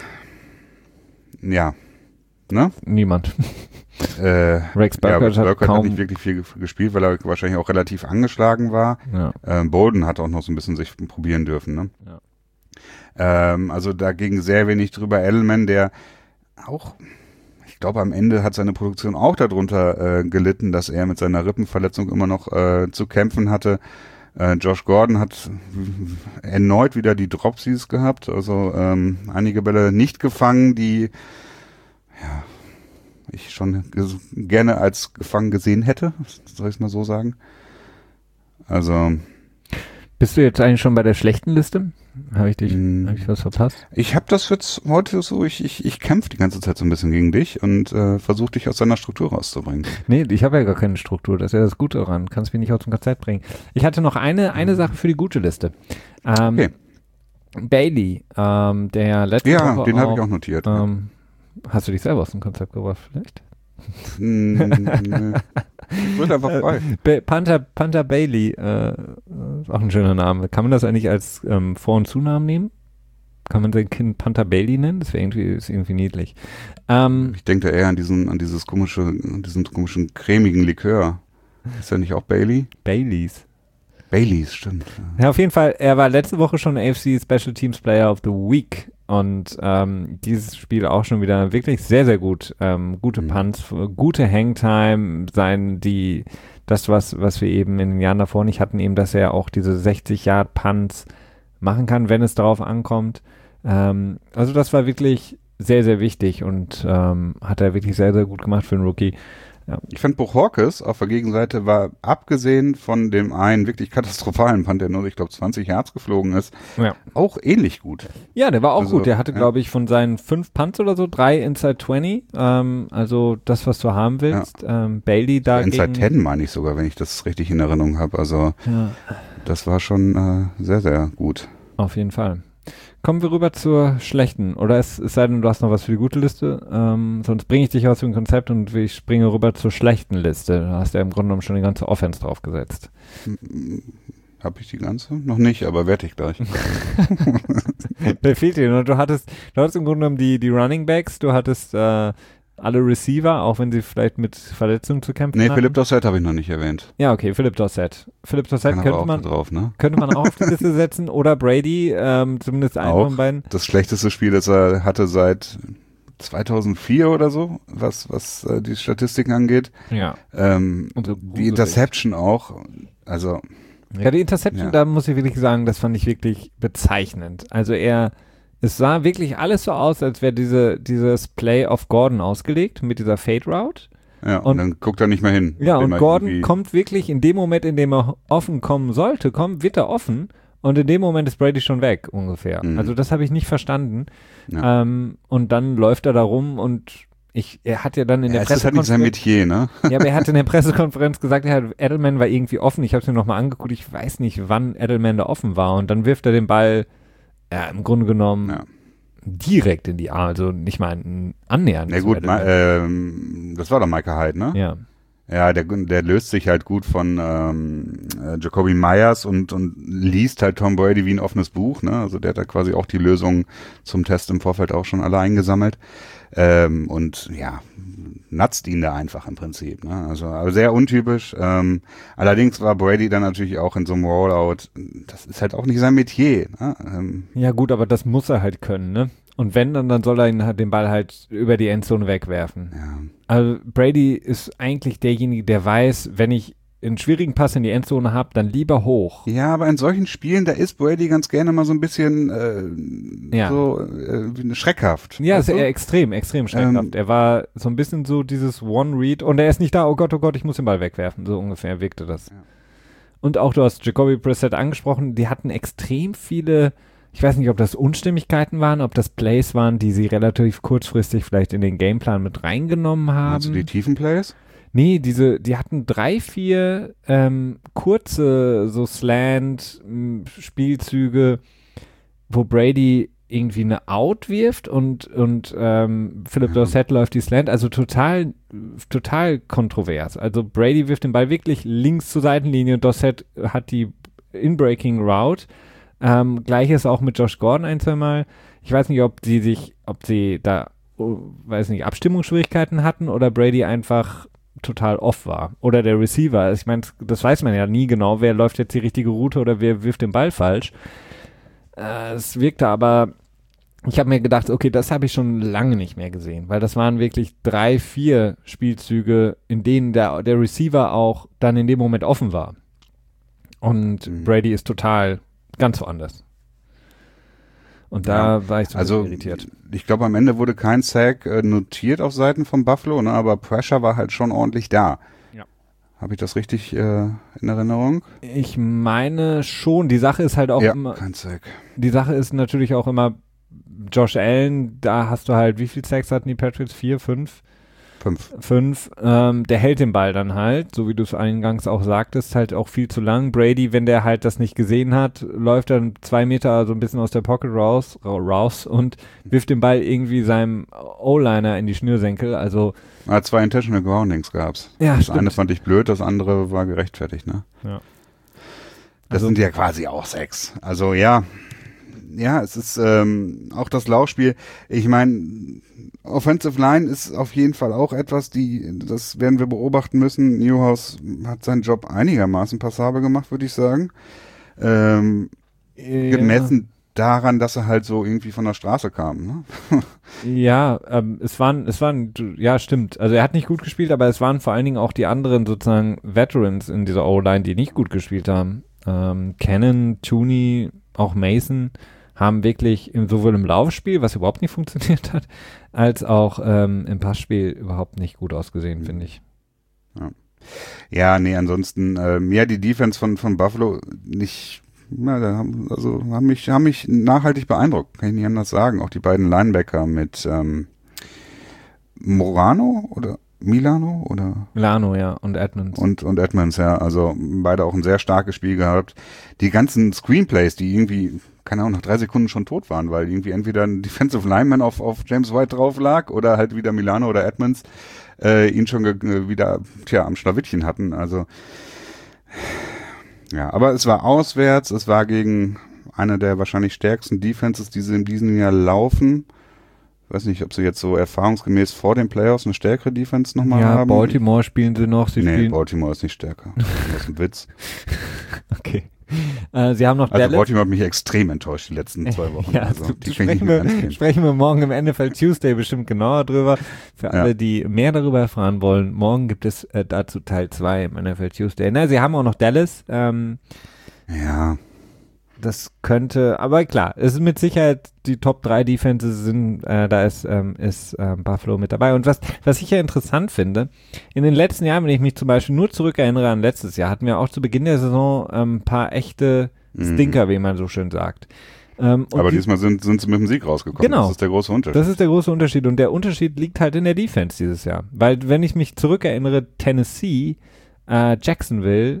ja, ne? Niemand. Äh, Rex Burkhardt ja, hat, Burkhardt kaum hat nicht wirklich viel gespielt, weil er wahrscheinlich auch relativ angeschlagen war. Ja. Ähm, Bolden hat auch noch so ein bisschen sich probieren dürfen, ne? Ja. Ähm, also da ging sehr wenig drüber. Edelman, der auch, ich glaube am Ende hat seine Produktion auch darunter äh, gelitten, dass er mit seiner Rippenverletzung immer noch äh, zu kämpfen hatte. Äh, Josh Gordon hat erneut wieder die Dropsies gehabt, also ähm, einige Bälle nicht gefangen, die ja ich schon ges- gerne als gefangen gesehen hätte, soll ich es mal so sagen. Also bist du jetzt eigentlich schon bei der schlechten Liste? Habe ich dich, mh, habe ich was verpasst? Ich habe das jetzt heute so, ich, ich, ich kämpfe die ganze Zeit so ein bisschen gegen dich und äh, versuche dich aus deiner Struktur rauszubringen. Nee, ich habe ja gar keine Struktur, das ist ja das Gute daran. Kannst mich nicht aus dem Konzept bringen. Ich hatte noch eine, eine Sache für die gute Liste. Ähm, Okay. Bailey, ähm, der letzte Ja, Woche den habe ich auch notiert. Ähm, hast du dich selber aus dem Konzept gebracht vielleicht? Hm, ich würde einfach frei. Ba- Panther, Panther Bailey, äh, ist auch ein schöner Name. Kann man das eigentlich als ähm, Vor- und Zunamen nehmen? Kann man sein Kind Panther Bailey nennen? Das wäre irgendwie, ist irgendwie niedlich. Ähm, ich denke da eher an diesen, an dieses komische, an diesen komischen cremigen Likör. Ist der nicht auch Bailey? Baileys. Baileys, stimmt. Ja. ja, auf jeden Fall. Er war letzte Woche schon A F C Special Teams Player of the Week und ähm, dieses Spiel auch schon wieder wirklich sehr, sehr gut. Ähm, gute mhm. Punts, gute Hangtime, sein, die, das, was, was wir eben in den Jahren davor nicht hatten, eben, dass er auch diese sechzig Yard Punts machen kann, wenn es darauf ankommt. Ähm, also das war wirklich sehr, sehr wichtig und ähm, hat er wirklich sehr, sehr gut gemacht für einen Rookie. Ja. Ich fand Buchhorkes auf der Gegenseite war, abgesehen von dem einen wirklich katastrophalen Punt, der nur, ich glaube, zwanzig Yards geflogen ist, ja. auch ähnlich gut. Ja, der war auch also, gut. Der hatte, ja. glaube ich, von seinen fünf Punts oder so drei Inside zwanzig. Ähm, also das, was du haben willst. Ja. Ähm, Bailey da Inside zehn meine ich sogar, wenn ich das richtig in Erinnerung habe. Also ja. das war schon äh, sehr, sehr gut. Auf jeden Fall. Kommen wir rüber zur schlechten. Oder es, es sei denn, du hast noch was für die gute Liste. Ähm, sonst bringe ich dich aus dem Konzept und ich springe rüber zur schlechten Liste. Da hast du ja im Grunde genommen schon die ganze Offense draufgesetzt. Habe ich die ganze? Noch nicht, aber werde ich gleich. Wer fehlt dir? Du hattest, du hattest im Grunde genommen die, die Running Backs, du hattest äh, alle Receiver, auch wenn sie vielleicht mit Verletzungen zu kämpfen nee, hatten. Nee, Philipp Dorsett habe ich noch nicht erwähnt. Ja, okay, Philipp Dorsett. Philipp Dorsett Kann könnte auch man, drauf, ne? könnte man auch auf die Liste setzen oder Brady, ähm, zumindest einen auch von beiden. Das schlechteste Spiel, das er hatte seit zweitausendvier oder so, was, was äh, die Statistiken angeht. Ja. Ähm, so die Interception auch, also. Ja, die Interception, ja. da muss ich wirklich sagen, das fand ich wirklich bezeichnend. Also er, es sah wirklich alles so aus, als wäre diese, dieses Play auf Gordon ausgelegt mit dieser Fade Route. Ja, und, und dann guckt er nicht mehr hin. Ja, und Gordon kommt wirklich in dem Moment, in dem er offen kommen sollte, kommt, wird er offen und in dem Moment ist Brady schon weg, ungefähr. Mhm. Also das habe ich nicht verstanden. Ja. Ähm, und dann läuft er da rum und ich, er hat ja dann in ja, der Pressekonferenz. Das ist halt nicht sein Metier, ne? Ja, aber er hat in der Pressekonferenz gesagt, er hat, Edelman war irgendwie offen. Ich habe es mir nochmal angeguckt. Ich weiß nicht, wann Edelman da offen war. Und dann wirft er den Ball, ja, im Grunde genommen ja. direkt in die Arme. Also nicht mal annähernd. Na gut, ma, ähm, das war doch Micah Hyde, ne? Ja. Ja, der, der löst sich halt gut von ähm, äh, Jacoby Myers und, und liest halt Tom Brady wie ein offenes Buch, ne? Also der hat da quasi auch die Lösung zum Test im Vorfeld auch schon alle eingesammelt. Ähm, und ja, natzt ihn da einfach im Prinzip, ne? Also aber sehr untypisch. Ähm, allerdings war Brady dann natürlich auch in so einem Rollout, das ist halt auch nicht sein Metier, ne? Ähm, ja gut, aber das muss er halt können, ne? Und wenn, dann, dann soll er ihn halt den Ball halt über die Endzone wegwerfen. Ja. Also Brady ist eigentlich derjenige, der weiß, wenn ich einen schwierigen Pass in die Endzone habe, dann lieber hoch. Ja, aber in solchen Spielen, da ist Brady ganz gerne mal so ein bisschen äh, ja. so äh, schreckhaft. Ja, ist er extrem, extrem schreckhaft. Ähm, er war so ein bisschen so dieses One-Read und er ist nicht da, oh Gott, oh Gott, ich muss den Ball wegwerfen. So ungefähr wirkte das. Ja. Und auch du hast Jacoby Brissett angesprochen, die hatten extrem viele, ich weiß nicht, ob das Unstimmigkeiten waren, ob das Plays waren, die sie relativ kurzfristig vielleicht in den Gameplan mit reingenommen haben. Meinst du die tiefen Plays? Nee, diese, die hatten drei, vier ähm, kurze, so Slant-Spielzüge, wo Brady irgendwie eine Out wirft und, und ähm, Philipp Dorsett läuft die Slant, also total, total kontrovers. Also Brady wirft den Ball wirklich links zur Seitenlinie und Dorsett hat die In-Breaking Route. Ähm, Gleiches auch mit Josh Gordon ein, zwei Mal. Ich weiß nicht, ob sie sich, ob sie da, oh, weiß nicht, Abstimmungsschwierigkeiten hatten oder Brady einfach total off war. Oder der Receiver. Ich meine, das weiß man ja nie genau, wer läuft jetzt die richtige Route oder wer wirft den Ball falsch. Äh, es wirkte aber, ich habe mir gedacht, okay, das habe ich schon lange nicht mehr gesehen, weil das waren wirklich drei, vier Spielzüge, in denen der, der Receiver auch dann in dem Moment offen war. Und mhm. Brady ist total ganz woanders. Und da ja, war ich so also, irritiert. Ich glaube, am Ende wurde kein Sack äh, notiert auf Seiten von Buffalo, ne, aber Pressure war halt schon ordentlich da. Ja. Habe ich das richtig äh, in Erinnerung? Ich meine schon. Die Sache ist halt auch ja, immer. Kein Sack. Die Sache ist natürlich auch immer Josh Allen, da hast du halt, wie viel Sacks hatten die Patriots? Vier, fünf? Fünf. Fünf. Ähm, der hält den Ball dann halt, so wie du es eingangs auch sagtest, halt auch viel zu lang. Brady, wenn der halt das nicht gesehen hat, läuft dann zwei Meter so ein bisschen aus der Pocket raus, raus und wirft den Ball irgendwie seinem O-Liner in die Schnürsenkel. Also ah, zwei Intentional Groundings gab's. Ja, das stimmt. eine fand ich blöd, das andere war gerechtfertigt, ne? Ja. Das also, sind ja quasi auch Sacks. Also ja, ja, es ist ähm, auch das Laufspiel. Ich meine, Offensive Line ist auf jeden Fall auch etwas, die, das werden wir beobachten müssen. Newhouse hat seinen Job einigermaßen passabel gemacht, würde ich sagen. Ähm, ja. Gemessen daran, dass er halt so irgendwie von der Straße kam. Ne? Ja, ähm, es waren, es waren, ja, stimmt. Also er hat nicht gut gespielt, aber es waren vor allen Dingen auch die anderen sozusagen Veterans in dieser O-Line, die nicht gut gespielt haben. Ähm, Cannon, Tooney, auch Mason haben wirklich im, sowohl im Laufspiel, was überhaupt nicht funktioniert hat, als auch ähm, im Passspiel überhaupt nicht gut ausgesehen, mhm. finde ich. Ja. ja, nee, ansonsten, äh, ja, die Defense von, von Buffalo nicht, ja, da haben, also haben mich, haben mich nachhaltig beeindruckt, kann ich nicht anders sagen. Auch die beiden Linebacker mit ähm, Morano oder Milano oder? Milano, ja, und Edmonds. Und, und Edmonds, ja, also beide auch ein sehr starkes Spiel gehabt. Die ganzen Screenplays, die irgendwie, keine Ahnung, nach drei Sekunden schon tot waren, weil irgendwie entweder ein Defensive Lineman auf, auf James White drauf lag oder halt wieder Milano oder Edmonds äh, ihn schon ge- wieder, tja, am Schlawittchen hatten, also ja, aber es war auswärts, es war gegen eine der wahrscheinlich stärksten Defenses, die sie in diesem Jahr laufen. Ich weiß nicht, ob sie jetzt so erfahrungsgemäß vor den Playoffs eine stärkere Defense nochmal ja, haben. Ja, Baltimore spielen sie noch. Sie nee, spielen Baltimore ist nicht stärker. Das ist ein Witz. Okay. Äh, sie haben noch Also Dallas. Baltimore hat mich extrem enttäuscht die letzten zwei Wochen. Ja, also, du, die sprechen, wir, sprechen wir morgen im N F L Tuesday bestimmt genauer drüber. Für alle, ja. die mehr darüber erfahren wollen, morgen gibt es äh, dazu Teil zwei im N F L Tuesday. Na, sie haben auch noch Dallas. Ähm, ja. Das könnte, aber klar, es ist mit Sicherheit, die Top drei Defenses sind, äh, da ist, ähm, ist ähm, Buffalo mit dabei. Und was, was ich ja interessant finde, in den letzten Jahren, wenn ich mich zum Beispiel nur zurückerinnere an letztes Jahr, hatten wir auch zu Beginn der Saison ein ähm, paar echte Stinker, mhm. wie man so schön sagt. Ähm, aber die, diesmal sind, sind sie mit dem Sieg rausgekommen. Genau. Das ist der große Unterschied. Das ist der große Unterschied. Und der Unterschied liegt halt in der Defense dieses Jahr. Weil, wenn ich mich zurückerinnere, Tennessee, äh, Jacksonville,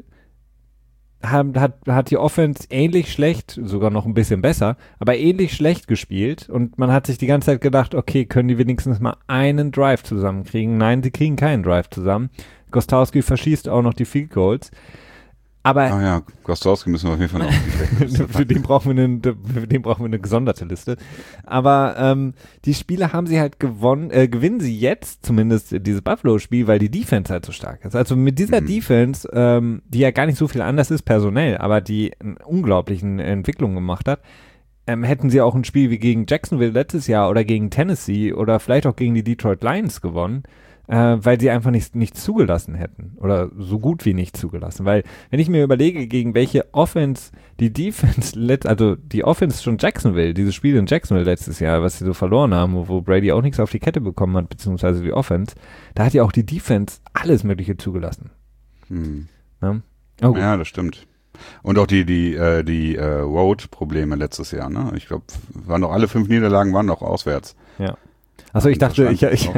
Hat, hat, hat die Offense ähnlich schlecht, sogar noch ein bisschen besser, aber ähnlich schlecht gespielt und man hat sich die ganze Zeit gedacht, okay, können die wenigstens mal einen Drive zusammenkriegen? Nein, sie kriegen keinen Drive zusammen. Gostowski verschießt auch noch die Field Goals. Aber ah ja, Gostowski müssen wir auf jeden Fall noch für, den brauchen wir eine, für den brauchen wir eine gesonderte Liste. Aber ähm, die Spiele haben sie halt gewonnen, äh, gewinnen sie jetzt, zumindest dieses Buffalo-Spiel, weil die Defense halt so stark ist. Also mit dieser mhm. Defense, ähm, die ja gar nicht so viel anders ist personell, aber die eine unglaubliche Entwicklung gemacht hat, ähm, hätten sie auch ein Spiel wie gegen Jacksonville letztes Jahr oder gegen Tennessee oder vielleicht auch gegen die Detroit Lions gewonnen. Äh, weil sie einfach nicht, nichts zugelassen hätten oder so gut wie nicht zugelassen, weil wenn ich mir überlege, gegen welche Offense die Defense, let, also die Offense schon Jacksonville, dieses Spiel in Jacksonville letztes Jahr, was sie so verloren haben, wo, wo Brady auch nichts auf die Kette bekommen hat, beziehungsweise die Offense, da hat ja auch die Defense alles Mögliche zugelassen. Hm. Ja? Oh, ja, das stimmt. Und auch die die äh, die äh, Road-Probleme letztes Jahr, ne? Ich glaube, waren doch alle fünf Niederlagen waren doch auswärts. Ja. Achso, ich dachte, ich, ich,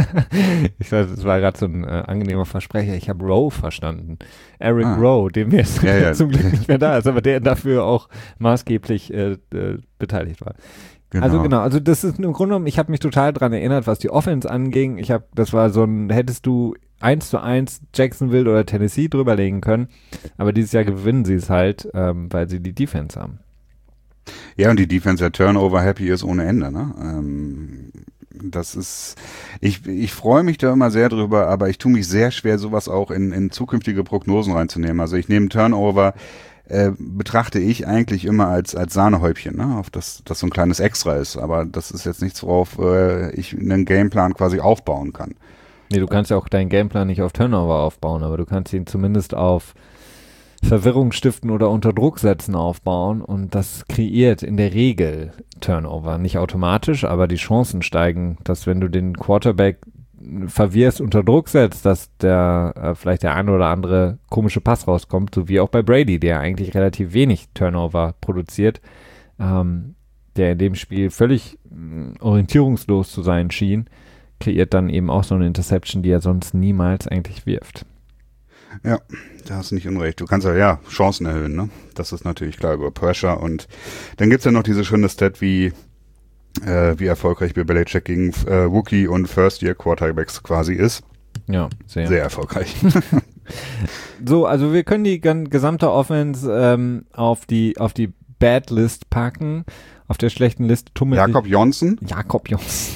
ich weiß, das war gerade so ein äh, angenehmer Versprecher. Ich habe Rowe verstanden. Eric ah. Rowe, dem jetzt ja, ja. zum Glück nicht mehr da ist, aber der dafür auch maßgeblich äh, äh, beteiligt war. Genau. Also genau, also das ist im Grunde genommen, ich habe mich total dran erinnert, was die Offense anging. Ich habe, das war so ein, hättest du eins zu eins Jacksonville oder Tennessee drüberlegen können, aber dieses Jahr gewinnen sie es halt, ähm, weil sie die Defense haben. Ja, und die Defense der Turnover happy ist ohne Ende, ne? Ähm, das ist, ich, ich freue mich da immer sehr drüber, aber ich tue mich sehr schwer, sowas auch in, in zukünftige Prognosen reinzunehmen. Also ich nehme Turnover, äh, betrachte ich eigentlich immer als, als Sahnehäubchen, ne? Auf das, das so ein kleines Extra ist, aber das ist jetzt nichts, worauf äh, ich einen Gameplan quasi aufbauen kann. Nee, du kannst ja auch deinen Gameplan nicht auf Turnover aufbauen, aber du kannst ihn zumindest auf Verwirrung stiften oder unter Druck setzen aufbauen und das kreiert in der Regel Turnover. Nicht automatisch, aber die Chancen steigen, dass wenn du den Quarterback verwirrst, unter Druck setzt, dass der äh, vielleicht der eine oder andere komische Pass rauskommt, so wie auch bei Brady, der eigentlich relativ wenig Turnover produziert, ähm, der in dem Spiel völlig äh, orientierungslos zu sein schien, kreiert dann eben auch so eine Interception, die er sonst niemals eigentlich wirft. Ja, da hast du nicht unrecht. Du kannst ja, ja Chancen erhöhen, ne? Das ist natürlich klar über Pressure. Und dann gibt's ja noch diese schöne Stat, wie äh, wie erfolgreich Bill Belichick gegen äh, Rookie- und First-Year-Quarterbacks quasi ist. Ja, sehr. Sehr erfolgreich. So, also wir können die gesamte Offense ähm, auf die auf die Bad List packen. Auf der schlechten Liste tummelt Jakob Johnson. Jakob Johnson.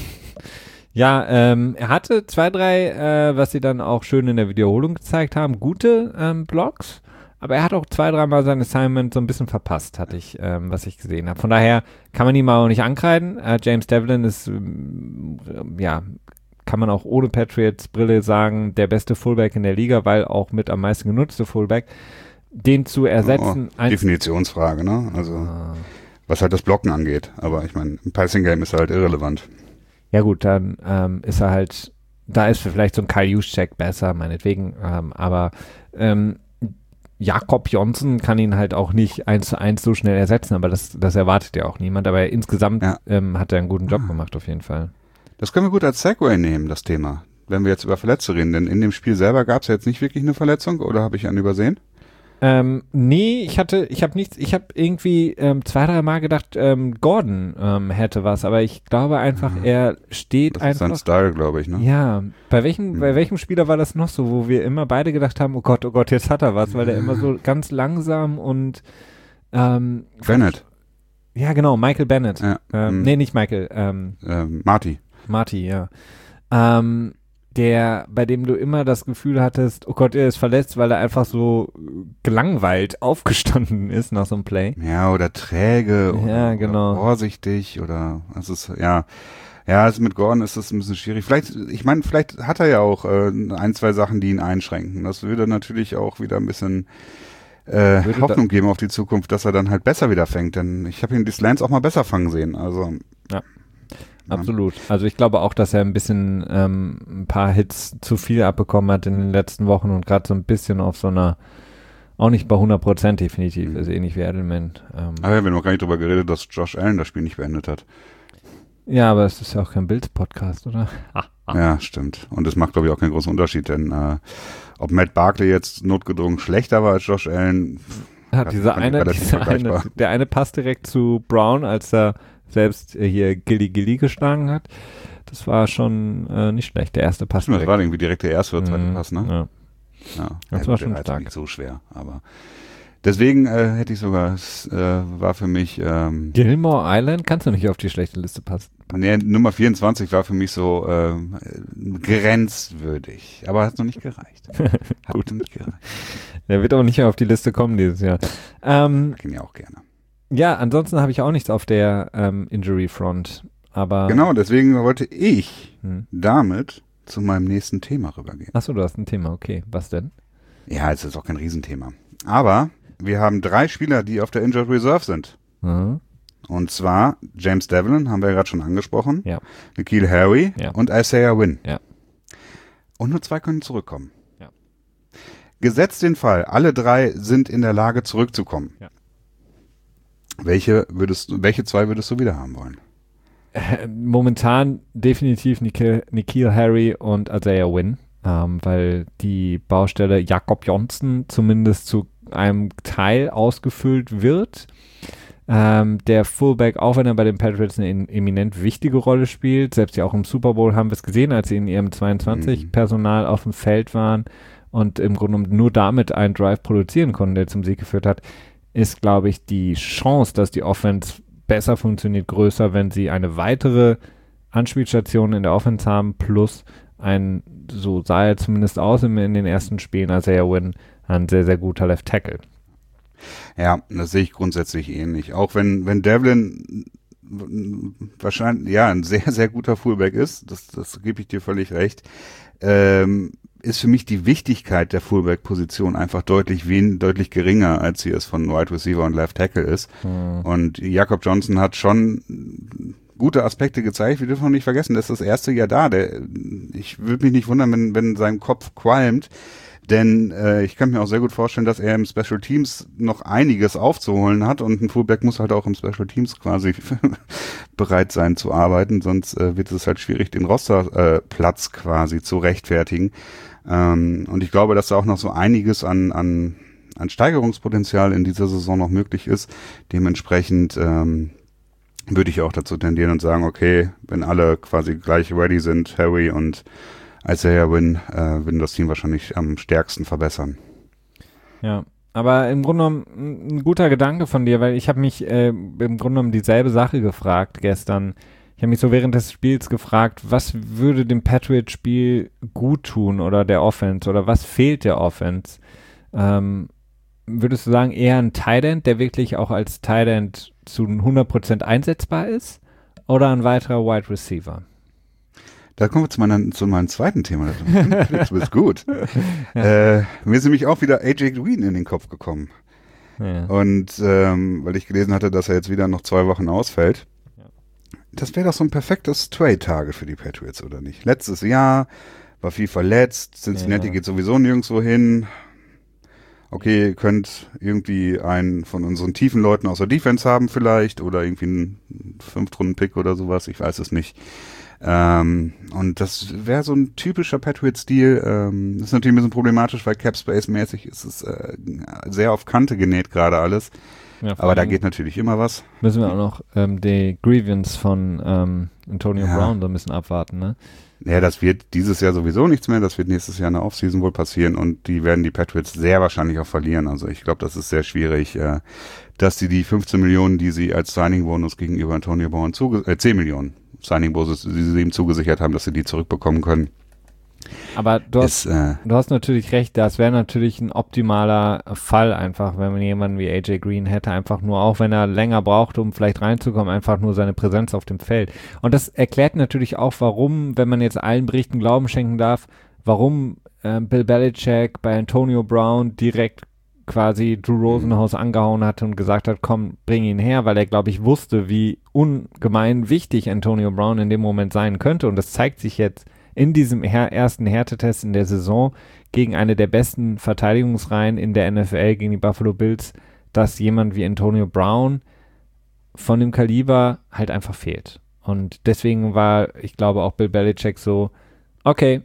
Ja, ähm, er hatte zwei, drei, äh, was sie dann auch schön in der Wiederholung gezeigt haben, gute ähm, Blocks, aber er hat auch zwei, dreimal sein Assignment so ein bisschen verpasst, hatte ich, ähm, was ich gesehen habe. Von daher kann man ihn mal auch nicht ankreiden. Äh, James Devlin ist, ähm, ja, kann man auch ohne Patriots Brille sagen, der beste Fullback in der Liga, weil auch mit am meisten genutzte Fullback. Den zu ersetzen. Oh, Definitionsfrage, ne? Also, ah. was halt das Blocken angeht. Aber ich meine, im Passing Game ist er halt irrelevant. Ja gut, dann ähm, ist er halt, da ist vielleicht so ein Kyle Juszczyk besser, meinetwegen, ähm, aber ähm, Jakob Johnson kann ihn halt auch nicht eins zu eins so schnell ersetzen, aber das, das erwartet ja auch niemand, aber insgesamt ja. ähm, hat er einen guten Job ah. gemacht auf jeden Fall. Das können wir gut als Segway nehmen, das Thema, wenn wir jetzt über Verletzte reden, denn in dem Spiel selber gab es ja jetzt nicht wirklich eine Verletzung, oder habe ich einen übersehen? Ähm, nee, ich hatte, ich habe nichts, ich habe irgendwie ähm, zwei, drei Mal gedacht, ähm, Gordon ähm, hätte was, aber ich glaube einfach, ja. er steht das einfach. Das ist sein Style, glaube ich, ne? Ja, bei welchem, hm. bei welchem Spieler war das noch so, wo wir immer beide gedacht haben, oh Gott, oh Gott, jetzt hat er was, weil er immer so ganz langsam und ähm, Bennett. Ja, genau, Michael Bennett. Ja. Ähm, hm. Nee, nicht Michael. Ähm, ähm, Marty. Marty, ja. Ähm, der, bei dem du immer das Gefühl hattest, oh Gott, er ist verletzt, weil er einfach so gelangweilt aufgestanden ist nach so einem Play. Ja, oder träge ja, oder, genau. oder vorsichtig oder es ist, ja, ja, also mit Gordon ist das ein bisschen schwierig. Vielleicht, ich meine, vielleicht hat er ja auch äh, ein, zwei Sachen, die ihn einschränken. Das würde natürlich auch wieder ein bisschen äh, Hoffnung geben auf die Zukunft, dass er dann halt besser wieder fängt, denn ich habe ihn die Slants auch mal besser fangen sehen, also. Ja. Absolut. Also ich glaube auch, dass er ein bisschen ähm, ein paar Hits zu viel abbekommen hat in den letzten Wochen und gerade so ein bisschen auf so einer, auch nicht bei hundert Prozent definitiv, mhm. also ähnlich wie Edelman. Ähm. Aber ja, wir haben noch gar nicht drüber geredet, dass Josh Allen das Spiel nicht beendet hat. Ja, aber es ist ja auch kein Bills-Podcast, oder? Ah, ah. Ja, stimmt. Und es macht, glaube ich, auch keinen großen Unterschied, denn äh, ob Matt Barkley jetzt notgedrungen schlechter war als Josh Allen, ja, dieser eine, dieser eine, der eine Pass direkt zu Brown, als er selbst äh, hier Gilly Gilly geschlagen hat. Das war schon äh, nicht schlecht, der erste Pass. Das war irgendwie direkt der erste oder zweite mhm, Pass, ne? Ja. ja das ja, war gut, schon der stark. Nicht so schwer, aber deswegen äh, hätte ich sogar, es äh, war für mich ähm, Gilmore Island kannst du nicht auf die schlechte Liste passen. Nee, Nummer vierundzwanzig war für mich so äh, grenzwürdig, aber hat noch nicht gereicht. Hat Gut. nicht gereicht. Der wird auch nicht mehr auf die Liste kommen dieses Jahr. Ähm, ich ihn ja auch gerne. Ja, ansonsten habe ich auch nichts auf der ähm, Injury Front, aber genau, deswegen wollte ich hm. damit zu meinem nächsten Thema rübergehen. Achso, du hast ein Thema, okay. Was denn? Ja, es ist auch kein Riesenthema. Aber wir haben drei Spieler, die auf der Injured Reserve sind. Mhm. Und zwar James Devlin, haben wir ja gerade schon angesprochen, ja. N'Keal Harry ja. und Isaiah Wynn. Ja. Und nur zwei können zurückkommen. Ja. Gesetzt den Fall, alle drei sind in der Lage zurückzukommen. Ja. Welche würdest du, welche zwei würdest du wieder haben wollen? Äh, momentan definitiv N'Keal Harry und Isaiah Wynn, ähm, weil die Baustelle Jakob Johnson zumindest zu einem Teil ausgefüllt wird. Ähm, der Fullback, auch wenn er bei den Patriots eine in, eminent wichtige Rolle spielt, selbst ja auch im Super Bowl haben wir es gesehen, als sie in ihrem zweiundzwanzig-Personal mhm. auf dem Feld waren und im Grunde nur damit einen Drive produzieren konnten, der zum Sieg geführt hat, ist, glaube ich, die Chance, dass die Offense besser funktioniert, größer, wenn sie eine weitere Anspielstation in der Offense haben, plus ein, so sah er zumindest aus in, in den ersten Spielen, als er ja Win, ein sehr, sehr guter Left Tackle. Ja, das sehe ich grundsätzlich ähnlich. Auch wenn, wenn Devlin wahrscheinlich, ja, ein sehr, sehr guter Fullback ist, das, das gebe ich dir völlig recht, ähm, ist für mich die Wichtigkeit der Fullback-Position einfach deutlich wen, deutlich geringer, als sie es von Wide Receiver und Left Tackle ist. Mhm. Und Jakob Johnson hat schon gute Aspekte gezeigt. Wir dürfen noch nicht vergessen, das ist das erste Jahr da. Der, ich würde mich nicht wundern, wenn, wenn sein Kopf qualmt, denn äh, ich kann mir auch sehr gut vorstellen, dass er im Special Teams noch einiges aufzuholen hat und ein Fullback muss halt auch im Special Teams quasi bereit sein zu arbeiten, sonst äh, wird es halt schwierig, den Rosterplatz äh, quasi zu rechtfertigen. Ähm, und ich glaube, dass da auch noch so einiges an, an, an Steigerungspotenzial in dieser Saison noch möglich ist. Dementsprechend ähm, würde ich auch dazu tendieren und sagen, okay, wenn alle quasi gleich ready sind, Harry und Isaiah Wynn, äh, würden das Team wahrscheinlich am stärksten verbessern. Ja, aber im Grunde genommen ein guter Gedanke von dir, weil ich habe mich äh, im Grunde genommen dieselbe Sache gefragt gestern. Ich habe mich so während des Spiels gefragt, was würde dem Patriots-Spiel gut tun oder der Offense oder was fehlt der Offense? Ähm, würdest du sagen, eher ein Tight End, der wirklich auch als Tight End zu hundert Prozent einsetzbar ist oder ein weiterer Wide Receiver? Da kommen wir zu, meiner, zu meinem zweiten Thema. Du bist gut. Ja. Äh, mir ist nämlich auch wieder A J Green in den Kopf gekommen. Ja. Und ähm, weil ich gelesen hatte, dass er jetzt wieder noch zwei Wochen ausfällt. Ja. Das wäre doch so ein perfektes Trade-Target für die Patriots, oder nicht? Letztes Jahr war viel verletzt. Cincinnati ja. geht sowieso nirgendwo hin. Okay, ihr könnt irgendwie einen von unseren tiefen Leuten aus der Defense haben vielleicht oder irgendwie einen Fünftrunden-Pick oder sowas. Ich weiß es nicht. Ähm, und das wäre so ein typischer Patriots-Stil. Ähm, das ist natürlich ein bisschen problematisch, weil Cap-Space-mäßig ist es äh, sehr auf Kante genäht gerade alles. Ja, aber da geht natürlich immer was. Müssen wir auch noch ähm, die Grievance von ähm, Antonio ja. Brown so ein bisschen abwarten, ne? Ja, das wird dieses Jahr sowieso nichts mehr. Das wird nächstes Jahr in der Offseason wohl passieren und die werden die Patriots sehr wahrscheinlich auch verlieren. Also ich glaube, das ist sehr schwierig, äh, dass die die fünfzehn Millionen, die sie als Signing-Bonus gegenüber Antonio Brown zuge- äh, zehn Millionen Signing-Bonus, die sie ihm zugesichert haben, dass sie die zurückbekommen können. Aber du hast, ist, äh, du hast natürlich recht, das wäre natürlich ein optimaler Fall einfach, wenn man jemanden wie A J Green hätte, einfach nur, auch wenn er länger braucht, um vielleicht reinzukommen, einfach nur seine Präsenz auf dem Feld. Und das erklärt natürlich auch, warum, wenn man jetzt allen Berichten Glauben schenken darf, warum äh, Bill Belichick bei Antonio Brown direkt quasi Drew Rosenhaus angehauen hatte und gesagt hat, komm, bring ihn her, weil er, glaube ich, wusste, wie ungemein wichtig Antonio Brown in dem Moment sein könnte. Und das zeigt sich jetzt in diesem her- ersten Härtetest in der Saison gegen eine der besten Verteidigungsreihen in der N F L, gegen die Buffalo Bills, dass jemand wie Antonio Brown von dem Kaliber halt einfach fehlt. Und deswegen war, ich glaube, auch Bill Belichick so, okay,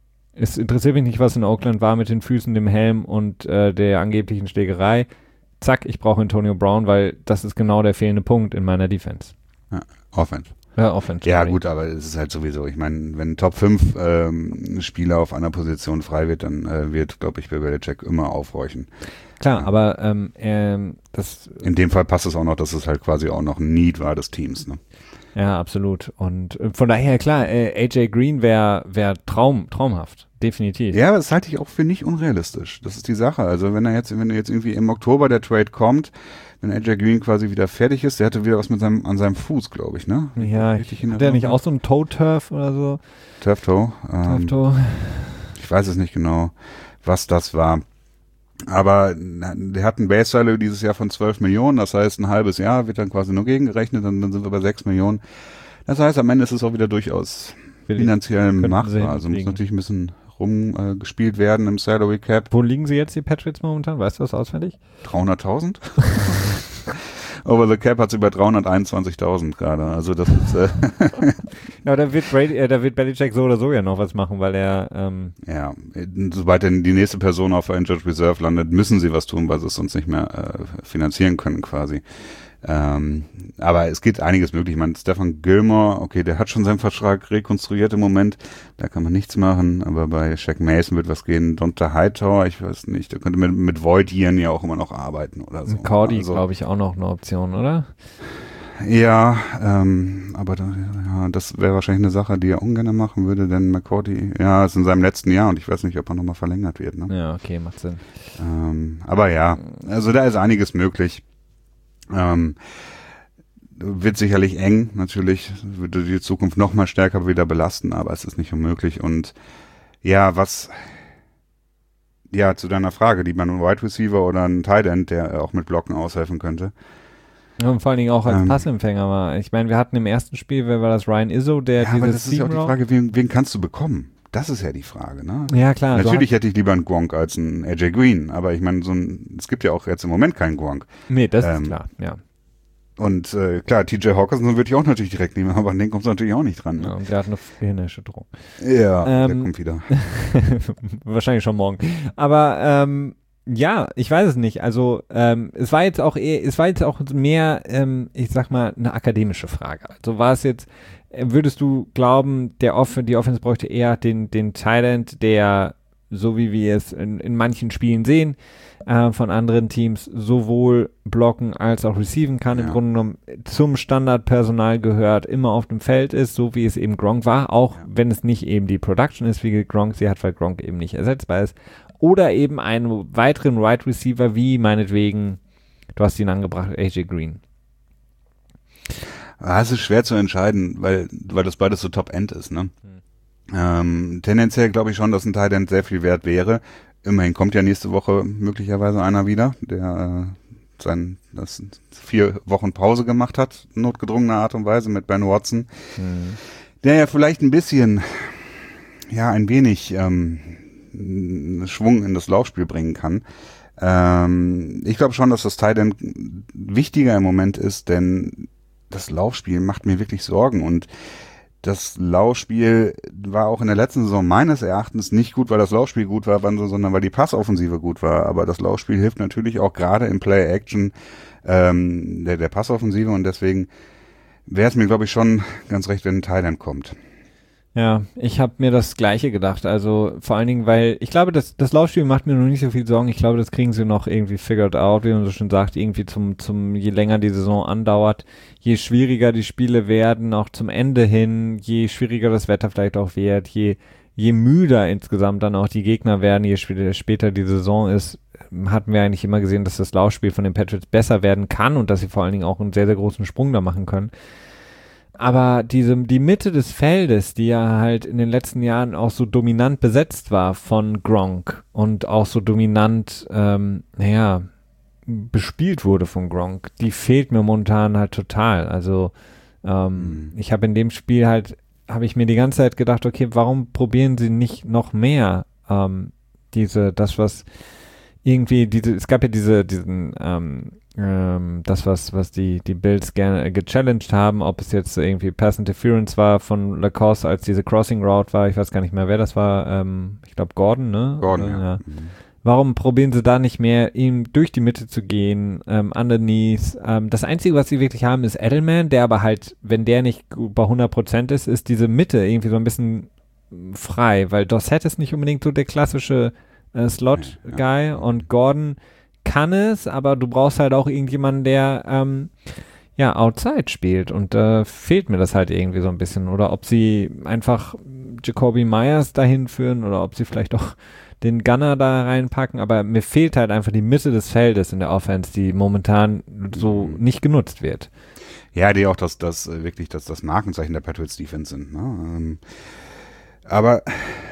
es interessiert mich nicht, was in Oakland war mit den Füßen, dem Helm und äh, der angeblichen Schlägerei. Zack, ich brauche Antonio Brown, weil das ist genau der fehlende Punkt in meiner Defense. Ja, Offense. Ja, Offense. Ja, gut, aber es ist halt sowieso, ich meine, wenn Top fünf ähm, Spieler auf einer Position frei wird, dann äh, wird, glaube ich, Bill Belichick immer aufhorchen. Klar, ja. aber ähm, ähm, das... In dem Fall passt es auch noch, dass es halt quasi auch noch ein Need war des Teams, ne? Ja, absolut. Und äh, von daher, klar, äh, A J Green wäre wär Traum, traumhaft, definitiv. Ja, aber das halte ich auch für nicht unrealistisch. Das ist die Sache. Also wenn er jetzt, wenn er jetzt irgendwie im Oktober der Trade kommt, wenn A J Green quasi wieder fertig ist, der hatte wieder was mit seinem, an seinem Fuß, glaube ich, ne? Ja, ich, hat der nicht auch so ein Toe-Turf oder so? Turf-Toe. Ähm, Turf-Toe. Ich weiß es nicht genau, was das war. Aber der hat ein Base Value dieses Jahr von zwölf Millionen, das heißt ein halbes Jahr wird dann quasi nur gegengerechnet und dann sind wir bei sechs Millionen. Das heißt, am Ende ist es auch wieder durchaus Will finanziell machbar. Also muss natürlich ein bisschen rumgespielt äh, werden im Salary Cap. Wo liegen sie jetzt, die Patriots momentan? Weißt du das auswendig? dreihunderttausend? Over the Cap hat sie bei dreihunderteinundzwanzigtausend gerade. Also das ist... Äh ja, da wird, Brady, äh, da wird Belichick so oder so ja noch was machen, weil er... Ähm ja, sobald denn die nächste Person auf Injured Reserve landet, müssen sie was tun, weil sie es sonst nicht mehr äh, finanzieren können quasi. Ähm, aber es geht einiges möglich. Ich meine, Stefan Gilmore, okay, der hat schon seinen Vertrag rekonstruiert im Moment. Da kann man nichts machen. Aber bei Shaq Mason wird was gehen. Donta Hightower, ich weiß nicht, der könnte mit, mit Void Ian ja auch immer noch arbeiten oder so. Cordy, also, glaube ich, auch noch eine Option, oder? Ja, ähm, aber da, ja, das wäre wahrscheinlich eine Sache, die er ungern machen würde, denn McCourty, ja, ist in seinem letzten Jahr und ich weiß nicht, ob er nochmal verlängert wird. Ne? Ja, okay, macht Sinn. Ähm, aber ja, also da ist einiges möglich. Ähm, wird sicherlich eng, natürlich, würde die Zukunft noch mal stärker wieder belasten, aber es ist nicht unmöglich. Und ja, was, ja, zu deiner Frage, lieber ein Wide Receiver oder ein Tight End, der auch mit Blocken aushelfen könnte. Ja, und vor allen Dingen auch als ähm, Passempfänger war. Ich meine, wir hatten im ersten Spiel, wer war das, Ryan Izzo, der ja, dieses aber das ist ja auch die Frage, wen, wen kannst du bekommen? Das ist ja die Frage, ne? Ja, klar. Natürlich hätte ich lieber einen Gronk als einen A J Green, aber ich meine, so ein, es gibt ja auch jetzt im Moment keinen Gronk. Nee, das ähm, ist klar, ja. Und äh, klar, T J Hawkinson würde ich auch natürlich direkt nehmen, aber an den kommst du natürlich auch nicht dran. Ne? Ja, und der hat eine Gehirnerschütterung. Ja, ähm, der kommt wieder. Wahrscheinlich schon morgen. Aber ähm, ja, ich weiß es nicht. Also ähm, es war jetzt auch eher, es war jetzt auch mehr, ähm, ich sag mal, eine akademische Frage. Also war es jetzt, würdest du glauben, der Off- die Offense bräuchte eher den, den Tight End, der so wie wir es in, in manchen Spielen sehen, äh, von anderen Teams sowohl blocken als auch receiven kann, ja. im Grunde genommen zum Standardpersonal gehört, immer auf dem Feld ist, so wie es eben Gronk war, auch ja. wenn es nicht eben die Production ist, wie Gronk sie hat, weil Gronk eben nicht ersetzbar ist. Oder eben einen weiteren Wide Receiver, wie meinetwegen, du hast ihn angebracht, A J Green. Das ist schwer zu entscheiden, weil, weil das beides so Top-End ist, ne? Hm. Ähm, tendenziell glaube ich schon, dass ein Tight End sehr viel wert wäre. Immerhin kommt ja nächste Woche möglicherweise einer wieder, der äh, sein, das vier Wochen Pause gemacht hat, notgedrungener Art und Weise mit Ben Watson, hm. der ja vielleicht ein bisschen, ja, ein wenig ähm, Schwung in das Laufspiel bringen kann. Ähm, ich glaube schon, dass das Tight End wichtiger im Moment ist, denn das Laufspiel macht mir wirklich Sorgen und das Laufspiel war auch in der letzten Saison meines Erachtens nicht gut, weil das Laufspiel gut war, sondern weil die Passoffensive gut war. Aber das Laufspiel hilft natürlich auch gerade im Play-Action ähm, der, der Passoffensive und deswegen wäre es mir, glaube ich, schon ganz recht, wenn ein Tight End kommt. Ja, ich habe mir das Gleiche gedacht. Also vor allen Dingen, weil ich glaube, das, das Laufspiel macht mir noch nicht so viel Sorgen. Ich glaube, das kriegen sie noch irgendwie figured out, wie man so schön sagt, irgendwie zum, zum, je länger die Saison andauert, je schwieriger die Spiele werden, auch zum Ende hin, je schwieriger das Wetter vielleicht auch wird, je, je müder insgesamt dann auch die Gegner werden, je später, später die Saison ist, hatten wir eigentlich immer gesehen, dass das Laufspiel von den Patriots besser werden kann und dass sie vor allen Dingen auch einen sehr, sehr großen Sprung da machen können. Aber diese, die Mitte des Feldes, die ja halt in den letzten Jahren auch so dominant besetzt war von Gronk und auch so dominant, ähm, naja, bespielt wurde von Gronk, die fehlt mir momentan halt total. Also ähm, mhm. ich habe in dem Spiel halt, habe ich mir die ganze Zeit gedacht, okay, warum probieren sie nicht noch mehr ähm, diese, das was irgendwie, diese, es gab ja diese, diesen, ähm, ähm, das, was, was die, die Bills gerne äh, gechallenged haben, ob es jetzt irgendwie Pass Interference war von Lacoste, als diese Crossing Route war, ich weiß gar nicht mehr, wer das war, ähm, ich glaube Gordon, ne? Gordon, Oder, ja. ja. Mhm. Warum probieren sie da nicht mehr, ihm durch die Mitte zu gehen, ähm, underneath? Ähm, das Einzige, was sie wirklich haben, ist Edelman, der aber halt, wenn der nicht bei hundert Prozent ist, ist diese Mitte irgendwie so ein bisschen frei, weil Dossett ist nicht unbedingt so der klassische äh, Slot-Guy ja, ja. und Gordon kann es, aber du brauchst halt auch irgendjemanden, der ähm, ja outside spielt und da äh, fehlt mir das halt irgendwie so ein bisschen. Oder ob sie einfach Jacoby Myers dahin führen oder ob sie vielleicht auch den Gunner da reinpacken, aber mir fehlt halt einfach die Mitte des Feldes in der Offense, die momentan so mhm. nicht genutzt wird. Ja, die auch das, das wirklich das, das Markenzeichen der Patriots Defense sind. Ne? Ähm, aber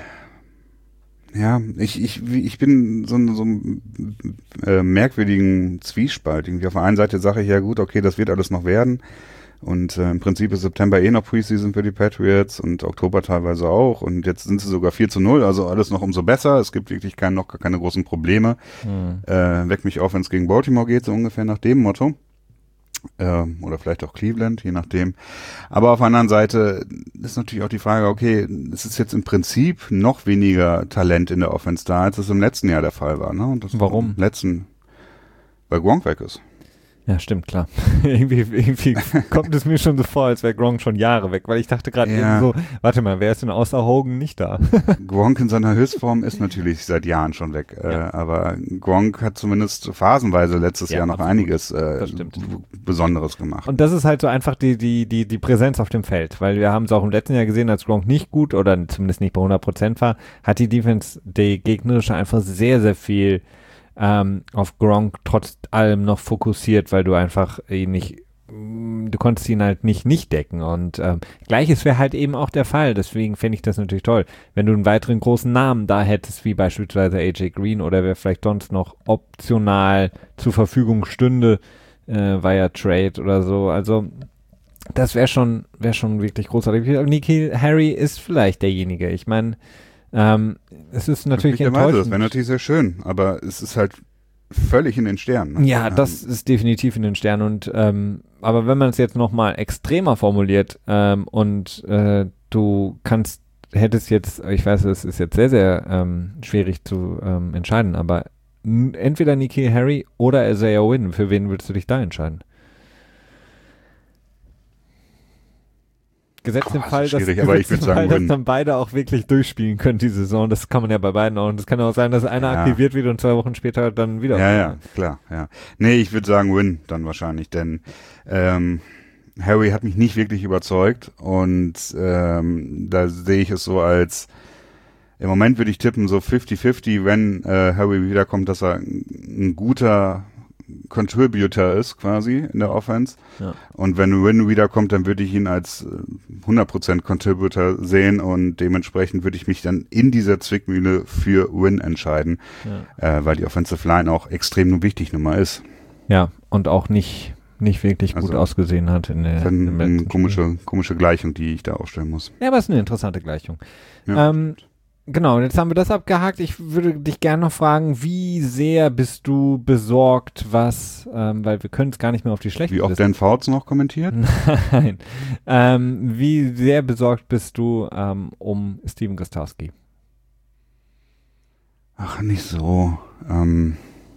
ja, ich, ich, ich bin so in so einem äh, merkwürdigen Zwiespalt. Irgendwie auf der einen Seite sage ich, ja gut, okay, das wird alles noch werden. Und äh, im Prinzip ist September eh noch Preseason für die Patriots und Oktober teilweise auch. Und jetzt sind sie sogar vier zu null, also alles noch umso besser. Es gibt wirklich kein, noch gar keine großen Probleme. Hm. Äh, weck mich auf, wenn es gegen Baltimore geht, so ungefähr nach dem Motto. Äh, oder vielleicht auch Cleveland, je nachdem. Aber auf der anderen Seite ist natürlich auch die Frage, okay, es ist jetzt im Prinzip noch weniger Talent in der Offense da, als es im letzten Jahr der Fall war. Ne? Und das Warum? Im letzten, weil Gronk weg ist. Ja, stimmt, klar. irgendwie, irgendwie kommt es mir schon so vor, als wäre Gronk schon Jahre weg, weil ich dachte gerade ja. eben so, warte mal, wer ist denn außer Hogan nicht da? Gronk in seiner Höchstform ist natürlich seit Jahren schon weg, ja. äh, aber Gronk hat zumindest phasenweise letztes ja, Jahr noch absolut. einiges äh, Besonderes gemacht. Und das ist halt so einfach die, die, die, die Präsenz auf dem Feld, weil wir haben es auch im letzten Jahr gesehen, als Gronk nicht gut oder zumindest nicht bei hundert Prozent war, hat die Defense, die gegnerische, einfach sehr, sehr viel Ähm, auf Gronk trotz allem noch fokussiert, weil du einfach ihn nicht, du konntest ihn halt nicht nicht decken und ähm, gleiches wäre halt eben auch der Fall, deswegen fände ich das natürlich toll, wenn du einen weiteren großen Namen da hättest, wie beispielsweise A J Green oder wer vielleicht sonst noch optional zur Verfügung stünde, äh, via Trade oder so, also das wäre schon, wäre schon wirklich großartig. N'Keal Harry ist vielleicht derjenige, ich meine, Ähm, es ist natürlich enttäuschend. Das wäre natürlich sehr schön, aber es ist halt völlig in den Sternen. Ne? Ja, das ist definitiv in den Sternen und ähm, aber wenn man es jetzt nochmal extremer formuliert ähm, und äh, du kannst, hättest jetzt, ich weiß, es ist jetzt sehr, sehr ähm, schwierig zu ähm, entscheiden, aber n- entweder N'Keal Harry oder Isaiah Wynn, für wen würdest du dich da entscheiden? gesetzt im Boah, Fall, das ist dass, schwierig, aber ich würd sagen, Fall, dass win. dann beide auch wirklich durchspielen können die Saison. Das kann man ja bei beiden auch. Und es kann auch sein, dass einer Ja. aktiviert wird und zwei Wochen später dann wieder. Ja, ja, klar, ja. Nee, ich würde sagen Win dann wahrscheinlich, denn ähm, Harry hat mich nicht wirklich überzeugt und ähm, da sehe ich es so als, im Moment würde ich tippen so fifty fifty, wenn äh, Harry wiederkommt, dass er ein, ein guter Contributor ist quasi in der Offense. Ja. Und wenn Win wiederkommt, dann würde ich ihn als äh, hundert Prozent Contributor sehen und dementsprechend würde ich mich dann in dieser Zwickmühle für Win entscheiden, ja. äh, weil die Offensive Line auch extrem wichtig nun mal ist. Ja, und auch nicht, nicht wirklich gut Also, ausgesehen hat in der in der eine komische, komische Gleichung, die ich da aufstellen muss. Ja, aber es ist eine interessante Gleichung. Ja. Ähm, Genau, jetzt haben wir das abgehakt. Ich würde dich gerne noch fragen, wie sehr bist du besorgt, was, ähm, weil wir können es gar nicht mehr auf die schlechten Wie oft Dan Fouts noch kommentiert? Nein. Ähm, wie sehr besorgt bist du ähm, um Steven Gostkowski? Ach, nicht so. Ähm.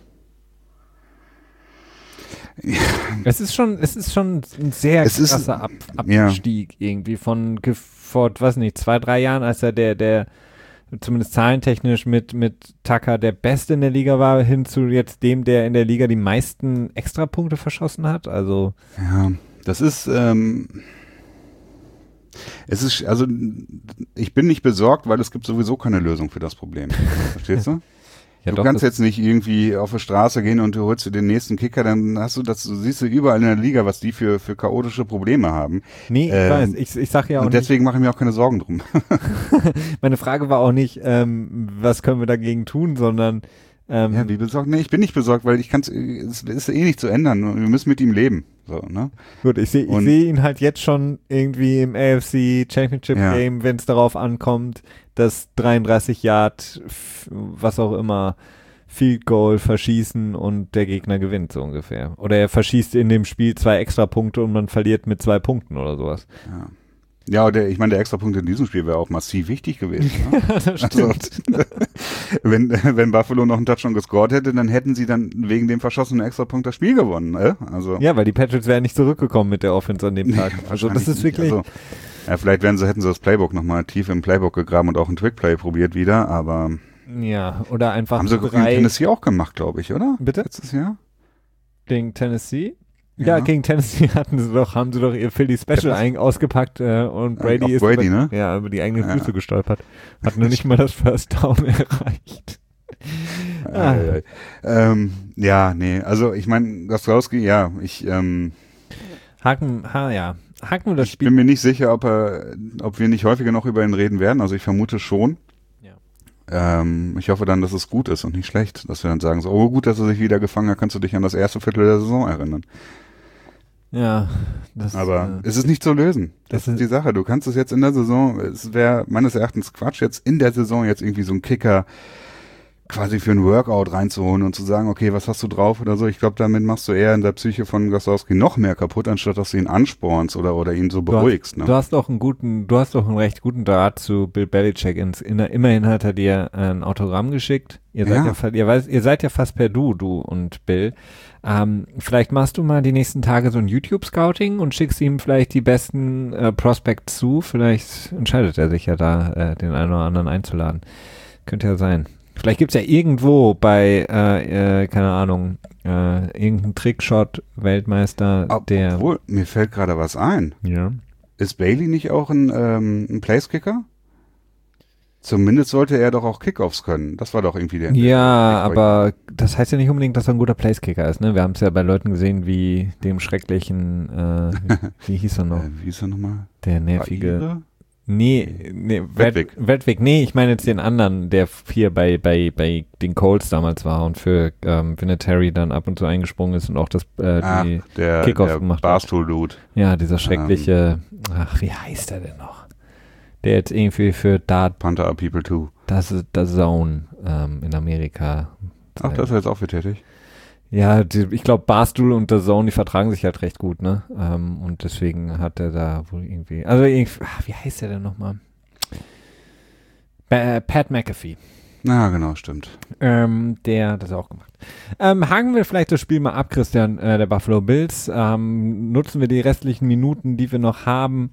Es ist schon, es ist schon ein sehr es krasser ist, Ab Abstieg ja. irgendwie von vor, weiß nicht, zwei, drei Jahren, als er der, der zumindest zahlentechnisch mit, mit Tucker der Beste in der Liga war, hin zu jetzt dem, der in der Liga die meisten Extrapunkte verschossen hat. Also ja, das ist, ähm, es ist, also ich bin nicht besorgt, weil es gibt sowieso keine Lösung für das Problem. Verstehst du? Ja, du doch, kannst jetzt nicht irgendwie auf die Straße gehen und du holst dir den nächsten Kicker, dann hast du das, du siehst du überall in der Liga, was die für, für chaotische Probleme haben. Nee, ich ähm, weiß, ich, ich sag ja auch und deswegen mache ich mir auch keine Sorgen drum. Meine Frage war auch nicht, ähm, was können wir dagegen tun, sondern ähm, ja, wie besorgt? Nee, ich bin nicht besorgt, weil ich kann es ist eh nicht zu ändern. Wir müssen mit ihm leben. So, ne? Gut, ich sehe ich seh ihn halt jetzt schon irgendwie im A F C Championship ja. Game, wenn es darauf ankommt, das dreiunddreißig Yard, was auch immer, Field Goal verschießen und der Gegner gewinnt so ungefähr. Oder er verschießt in dem Spiel zwei Extrapunkte und man verliert mit zwei Punkten oder sowas. Ja. Ja, der, ich meine, der Extrapunkt in diesem Spiel wäre auch massiv wichtig gewesen. Ne? Ja, das stimmt. Also, wenn, wenn Buffalo noch einen Touchdown gescored hätte, dann hätten sie dann wegen dem verschossenen Extrapunkt das Spiel gewonnen. Äh? Also, ja, weil die Patriots wären nicht zurückgekommen mit der Offense an dem Tag. Also das ist wirklich... Also, ja, vielleicht wären sie, hätten sie das Playbook nochmal tief im Playbook gegraben und auch ein Trickplay probiert wieder, aber... Ja, oder einfach haben sie drei... gegen Tennessee auch gemacht, glaube ich, oder? Bitte? Letztes Jahr? Gegen Tennessee? Ja, ja, gegen Tennessee hatten sie doch, haben sie doch ihr Philly Special ja, ein, ausgepackt äh, und Brady ist Brady, über, ne? ja, über die eigenen Füße ja. gestolpert. Hat nur nicht mal das First Down erreicht. ah. äh, ähm, ja, nee, also ich meine, Gostkowski, ja, ich ähm, Haken, ha, ja, haken wir das Spiel. Ich bin mir nicht sicher, ob er, ob wir nicht häufiger noch über ihn reden werden, also ich vermute schon. Ja. Ähm, ich hoffe dann, dass es gut ist und nicht schlecht, dass wir dann sagen, so, oh gut, dass er sich wieder gefangen hat, kannst du dich an das erste Viertel der Saison erinnern. Ja, das aber äh, es ist nicht zu lösen. Das, das ist die Sache. Du kannst es jetzt in der Saison, es wäre meines Erachtens Quatsch, jetzt in der Saison jetzt irgendwie so einen Kicker quasi für ein Workout reinzuholen und zu sagen, okay, was hast du drauf oder so. Ich glaube, damit machst du eher in der Psyche von Gostkowski noch mehr kaputt, anstatt dass du ihn anspornst oder, oder ihn so beruhigst. Du hast, ne? du hast doch einen guten, du hast doch einen recht guten Draht zu Bill Belichick. Ins, in, immerhin hat er dir ein Autogramm geschickt. Ihr seid ja, ja ihr, weiß, ihr seid ja fast per Du, du und Bill. Ähm, vielleicht machst du mal die nächsten Tage so ein YouTube-Scouting und schickst ihm vielleicht die besten äh, Prospects zu. Vielleicht entscheidet er sich ja da, äh, den einen oder anderen einzuladen. Könnte ja sein. Vielleicht gibt's ja irgendwo bei, äh, äh, keine Ahnung, äh, irgendein Trickshot-Weltmeister, Ob, der... Obwohl, mir fällt gerade was ein. Ja. Ist Bailey nicht auch ein, ähm, ein Place-Kicker? Zumindest sollte er doch auch Kickoffs können. Das war doch irgendwie der... Ja, der aber das heißt ja nicht unbedingt, dass er ein guter Place-Kicker ist, ne? Wir haben es ja bei Leuten gesehen wie dem schrecklichen, äh, wie, wie hieß er noch? Äh, wie hieß er nochmal? Der nervige... Aire? Nee, nee, Wedwick. Wedwick, nee, ich meine jetzt den anderen, der hier bei, bei, bei den Colts damals war und für ähm, Vinatieri dann ab und zu eingesprungen ist und auch das äh, ach, die der, Kickoffs der gemacht Barstool-Dude. hat. Ja, dieser schreckliche, ähm, ach, wie heißt er denn noch? Der jetzt irgendwie für Dart Panther are People too. Das ist der Zone ähm, in Amerika. Ach, das ist jetzt auch für tätig? Ja, die, ich glaube, Barstool und The Zone, die vertragen sich halt recht gut, ne? Ähm, und deswegen hat er da wohl irgendwie, also irgendwie, ach, wie heißt der denn nochmal? Ba- Pat McAfee. Na, genau, stimmt. Ähm, der hat das auch gemacht. Ähm, haken wir vielleicht das Spiel mal ab, Christian, äh, der Buffalo Bills. Ähm, nutzen wir die restlichen Minuten, die wir noch haben,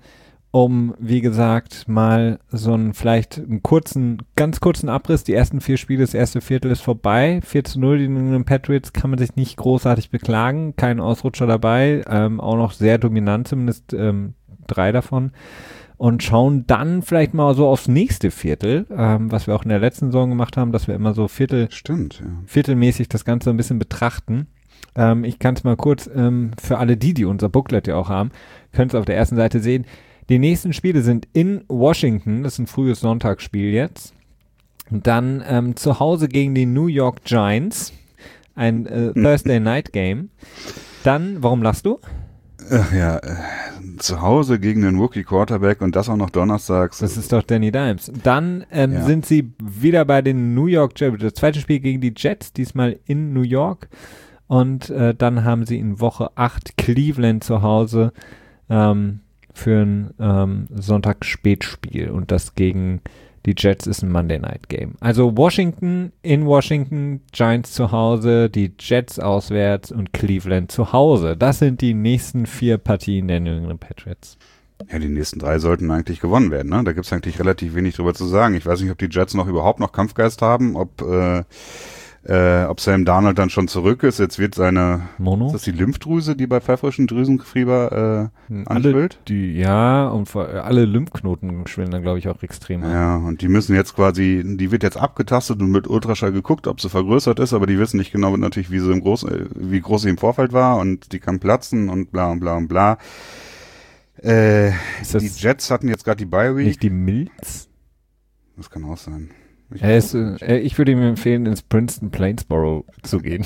um, wie gesagt, mal so einen vielleicht einen kurzen, ganz kurzen Abriss. Die ersten vier Spiele, das erste Viertel ist vorbei. vier zu null, die New England Patriots, kann man sich nicht großartig beklagen. Kein Ausrutscher dabei, ähm, auch noch sehr dominant, zumindest ähm, drei davon. Und schauen dann vielleicht mal so aufs nächste Viertel, ähm, was wir auch in der letzten Saison gemacht haben, dass wir immer so Viertel, Stimmt, ja. viertelmäßig das Ganze ein bisschen betrachten. Ähm, ich kann es mal kurz ähm, für alle die, die unser Booklet ja auch haben, könnt ihr auf der ersten Seite sehen. Die nächsten Spiele sind in Washington, das ist ein frühes Sonntagsspiel jetzt. Und dann ähm, zu Hause gegen die New York Giants, ein äh, Thursday Night Game. Dann, warum lachst du? Ach ja, äh, zu Hause gegen den Rookie Quarterback und das auch noch donnerstags. Das ist doch Danny Dimes. Dann ähm, Ja. sind sie wieder bei den New York Jets. Das zweite Spiel gegen die Jets, diesmal in New York. Und äh, dann haben sie in Woche acht Cleveland zu Hause ähm, für ein ähm, Sonntagsspätspiel. Und das gegen die Jets ist ein Monday Night Game. Also Washington in Washington, Giants zu Hause, die Jets auswärts und Cleveland zu Hause. Das sind die nächsten vier Partien der New England Patriots. Ja, die nächsten drei sollten eigentlich gewonnen werden, ne? Da gibt's eigentlich relativ wenig drüber zu sagen. Ich weiß nicht, ob die Jets noch überhaupt noch Kampfgeist haben, ob äh, äh, ob Sam Darnold dann schon zurück ist. Jetzt wird seine, Mono? ist das die Lymphdrüse, die bei pfeifrischen Drüsenfieber äh, alle, anschwillt? die, ja, und vor, alle Lymphknoten schwillen dann, glaube ich, auch extrem an. Ja, und die müssen jetzt quasi, die wird jetzt abgetastet und mit Ultraschall geguckt, ob sie vergrößert ist, aber die wissen nicht genau natürlich, wie sie im Groß, äh, wie groß sie im Vorfeld war und die kann platzen und bla und bla und bla. Äh, Ist das die Jets hatten jetzt gerade die Bye Week. nicht die Milz? Das kann auch sein. Ich, Er ist, äh, ich würde ihm empfehlen, ins Princeton Plainsboro zu gehen.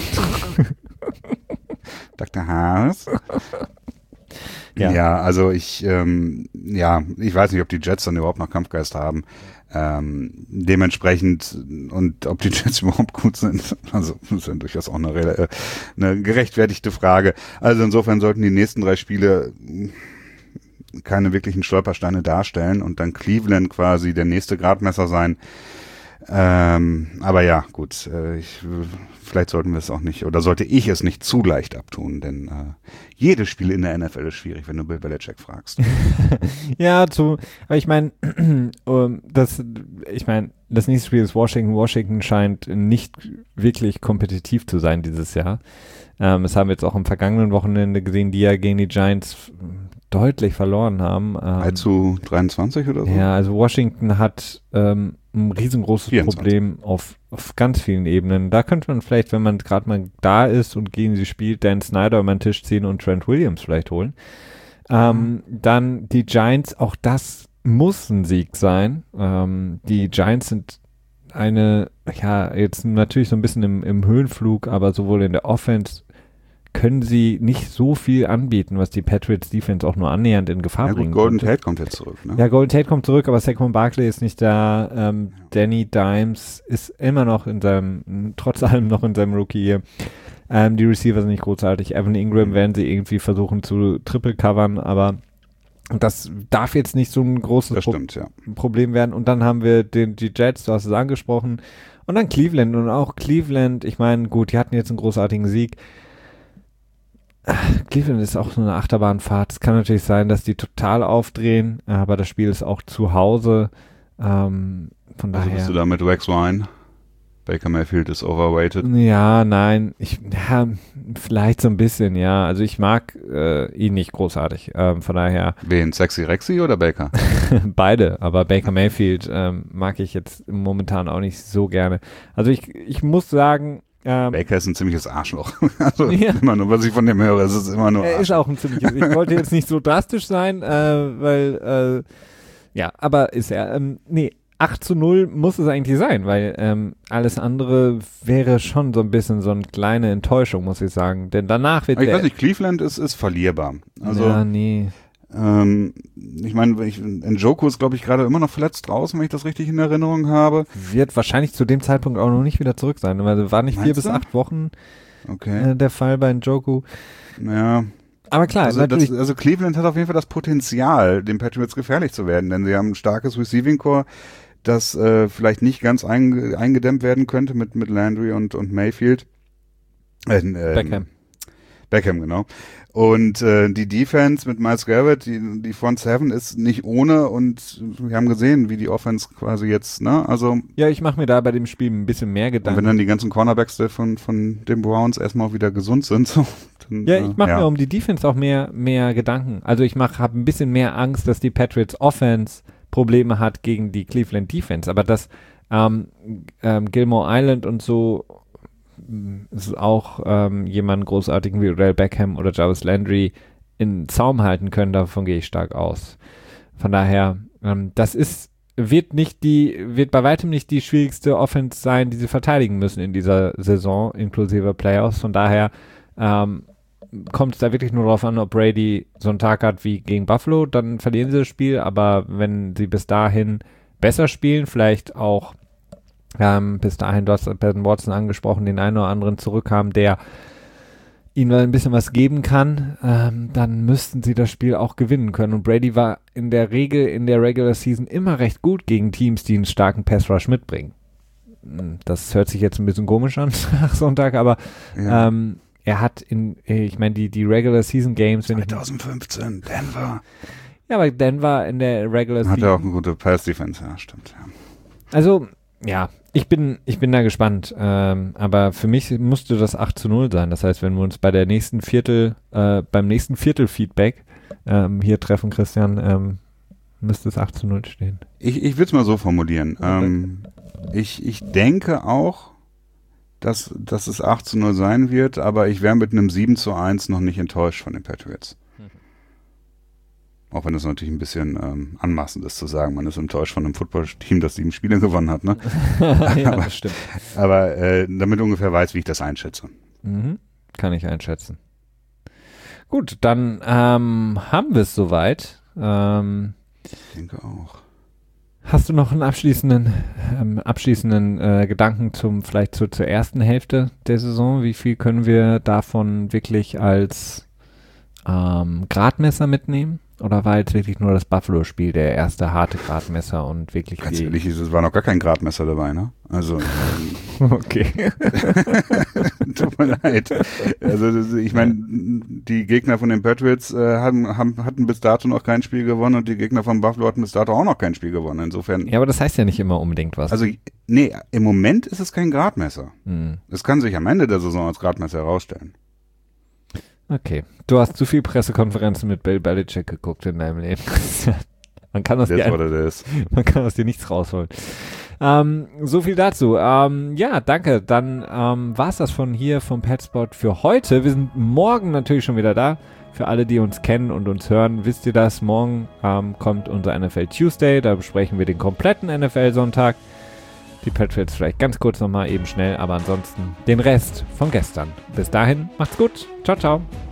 Doktor Haas. Ja. Ja, also ich, ähm, ja, ich weiß nicht, ob die Jets dann überhaupt noch Kampfgeist haben. Ähm, dementsprechend und ob die Jets überhaupt gut sind, also das ist ja durchaus auch eine, äh, eine gerechtfertigte Frage. Also insofern sollten die nächsten drei Spiele keine wirklichen Stolpersteine darstellen und dann Cleveland quasi der nächste Gradmesser sein. Ähm, aber ja, gut, äh, ich, vielleicht sollten wir es auch nicht, oder sollte ich es nicht zu leicht abtun, denn äh, jedes Spiel in der N F L ist schwierig, wenn du Bill Belichick fragst. Ja, zu, aber ich meine, um, das, ich meine, das nächste Spiel ist Washington. Washington scheint nicht wirklich kompetitiv zu sein dieses Jahr. Ähm, das haben wir jetzt auch am vergangenen Wochenende gesehen, die ja gegen die Giants deutlich verloren haben. Ähm, drei zu dreiundzwanzig oder so? Ja, also Washington hat ähm, ein riesengroßes vierundzwanzig Problem auf, auf ganz vielen Ebenen. Da könnte man vielleicht, wenn man gerade mal da ist und gegen sie spielt, Dan Snyder über den Tisch ziehen und Trent Williams vielleicht holen. Ähm, mhm. Dann die Giants, auch das muss ein Sieg sein. Ähm, die Giants sind eine, ja, jetzt natürlich so ein bisschen im, im Höhenflug, aber sowohl in der Offense können sie nicht so viel anbieten, was die Patriots Defense auch nur annähernd in Gefahr ja, gut, bringen Golden könnte. Tate kommt jetzt zurück, ne? Ja, Golden Tate kommt zurück, aber Saquon Barkley ist nicht da. Ähm, ja. Danny Dimes ist immer noch in seinem, trotz allem noch in seinem Rookie hier. Ähm, die Receiver sind nicht großartig. Evan Ingram mhm. werden sie irgendwie versuchen zu triple covern, aber das darf jetzt nicht so ein großes das Pro- stimmt, ja. Problem werden. Und dann haben wir den, die Jets, du hast es angesprochen, und dann Cleveland. Und auch Cleveland, ich meine, gut, die hatten jetzt einen großartigen Sieg. Cleveland ist auch so eine Achterbahnfahrt. Es kann natürlich sein, dass die total aufdrehen, aber das Spiel ist auch zu Hause. Ähm, von daher. Also bist du da mit Wax Wine? Baker Mayfield ist overrated. Ja, nein. Ich, ja, vielleicht so ein bisschen, ja. Also ich mag äh, ihn nicht großartig. Ähm, von daher. Wen? Sexy Rexy oder Baker? Beide, aber Baker Mayfield ähm, mag ich jetzt momentan auch nicht so gerne. Also ich, ich muss sagen, Ähm, Baker ist ein ziemliches Arschloch. Also ja. immer nur, was ich von dem höre, es ist immer nur Er Arschloch. ist auch ein ziemliches. Ich wollte jetzt nicht so drastisch sein, äh, weil, äh, ja, aber ist er. Ähm, nee, acht zu null muss es eigentlich sein, weil ähm, alles andere wäre schon so ein bisschen so eine kleine Enttäuschung, muss ich sagen. Denn danach wird aber ich der, weiß nicht, Cleveland ist, ist verlierbar. Also, ja, nee. Ähm, ich meine, Njoku ist, glaube ich, gerade immer noch verletzt draußen, wenn ich das richtig in Erinnerung habe. Wird wahrscheinlich zu dem Zeitpunkt auch noch nicht wieder zurück sein, weil war nicht Meinst vier bis du? acht Wochen okay. äh, der Fall bei Njoku. Ja. Aber klar, also, natürlich. das, also Cleveland hat auf jeden Fall das Potenzial, den Patriots gefährlich zu werden, denn sie haben ein starkes Receiving Core, das äh, vielleicht nicht ganz einge- eingedämmt werden könnte mit, mit Landry und, und Mayfield. Äh, äh, Beckham. Beckham, genau. Und äh, die Defense mit Myles Garrett, die, die Front Seven ist nicht ohne und wir haben gesehen, wie die Offense quasi jetzt, ne, also. Ja, ich mache mir da bei dem Spiel ein bisschen mehr Gedanken. Und wenn dann die ganzen Cornerbacks von, von den Browns erstmal wieder gesund sind, so. Dann, ja, ich mache äh, ja. mir um die Defense auch mehr, mehr Gedanken. Also ich mach, habe ein bisschen mehr Angst, dass die Patriots Offense Probleme hat gegen die Cleveland Defense. Aber dass ähm, ähm, Gilmore Island und so ist auch ähm, jemanden großartigen wie Odell Beckham oder Jarvis Landry in Zaum halten können, davon gehe ich stark aus. Von daher, ähm, das ist, wird nicht die, wird bei weitem nicht die schwierigste Offense sein, die sie verteidigen müssen in dieser Saison, inklusive Playoffs. Von daher ähm, kommt es da wirklich nur darauf an, ob Brady so einen Tag hat wie gegen Buffalo, dann verlieren sie das Spiel, aber wenn sie bis dahin besser spielen, vielleicht auch Ähm, bis dahin, du hast Ben Watson angesprochen, den einen oder anderen zurückhaben, der ihnen ein bisschen was geben kann, ähm, dann müssten sie das Spiel auch gewinnen können. Und Brady war in der Regel in der Regular Season immer recht gut gegen Teams, die einen starken Pass Rush mitbringen. Das hört sich jetzt ein bisschen komisch an nach Sonntag, aber ja. ähm, er hat in, ich meine, die, die Regular Season Games, wenn zwanzig fünfzehn, Denver. Ja, aber Denver in der Regular Season. Hat er auch eine gute Pass Defense, ja, stimmt. Ja. Also, ja, ich bin, ich bin da gespannt, ähm, aber für mich musste das acht zu null sein. Das heißt, wenn wir uns bei der nächsten Viertel, äh, beim nächsten Viertel-Feedback ähm, hier treffen, Christian, ähm, müsste es acht zu null stehen. Ich, ich würde es mal so formulieren. Ähm, ich, ich denke auch, dass, dass es acht zu null sein wird, aber ich wäre mit einem sieben zu eins noch nicht enttäuscht von den Patriots. Auch wenn es natürlich ein bisschen ähm, anmaßend ist zu sagen, man ist enttäuscht von einem Football-Team, das sieben Spiele gewonnen hat. Ne? ja, aber, das stimmt. Aber äh, damit ungefähr weiß, wie ich das einschätze. Mhm. Kann ich einschätzen. Gut, dann ähm, haben wir es soweit. Ähm, ich denke auch. Hast du noch einen abschließenden, ähm, abschließenden äh, Gedanken zum vielleicht zu, zur ersten Hälfte der Saison? Wie viel können wir davon wirklich als ähm, Gradmesser mitnehmen? Oder war jetzt wirklich nur das Buffalo-Spiel der erste harte Gradmesser und wirklich Ganz ehrlich, es war noch gar kein Gradmesser dabei, ne? Also ähm, okay. Tut mir leid. Also das, ich meine, die Gegner von den Patriots äh, haben, haben, hatten bis dato noch kein Spiel gewonnen und die Gegner von Buffalo hatten bis dato auch noch kein Spiel gewonnen. Insofern. Ja, aber das heißt ja nicht immer unbedingt was. Also nee, im Moment ist es kein Gradmesser. Hm. Es kann sich am Ende der Saison als Gradmesser herausstellen. Okay. Du hast zu viel Pressekonferenzen mit Bill Belichick geguckt in deinem Leben. man, kann aus dir ein, man kann aus dir nichts rausholen. Ähm, so viel dazu. Ähm, ja, danke. Dann ähm, war es das von hier vom Petspot für heute. Wir sind morgen natürlich schon wieder da. Für alle, die uns kennen und uns hören, wisst ihr das. Morgen ähm, kommt unser N F L Tuesday. Da besprechen wir den kompletten N F L-Sonntag. Die Patriots vielleicht ganz kurz nochmal eben schnell, aber ansonsten den Rest von gestern. Bis dahin, macht's gut. Ciao, ciao.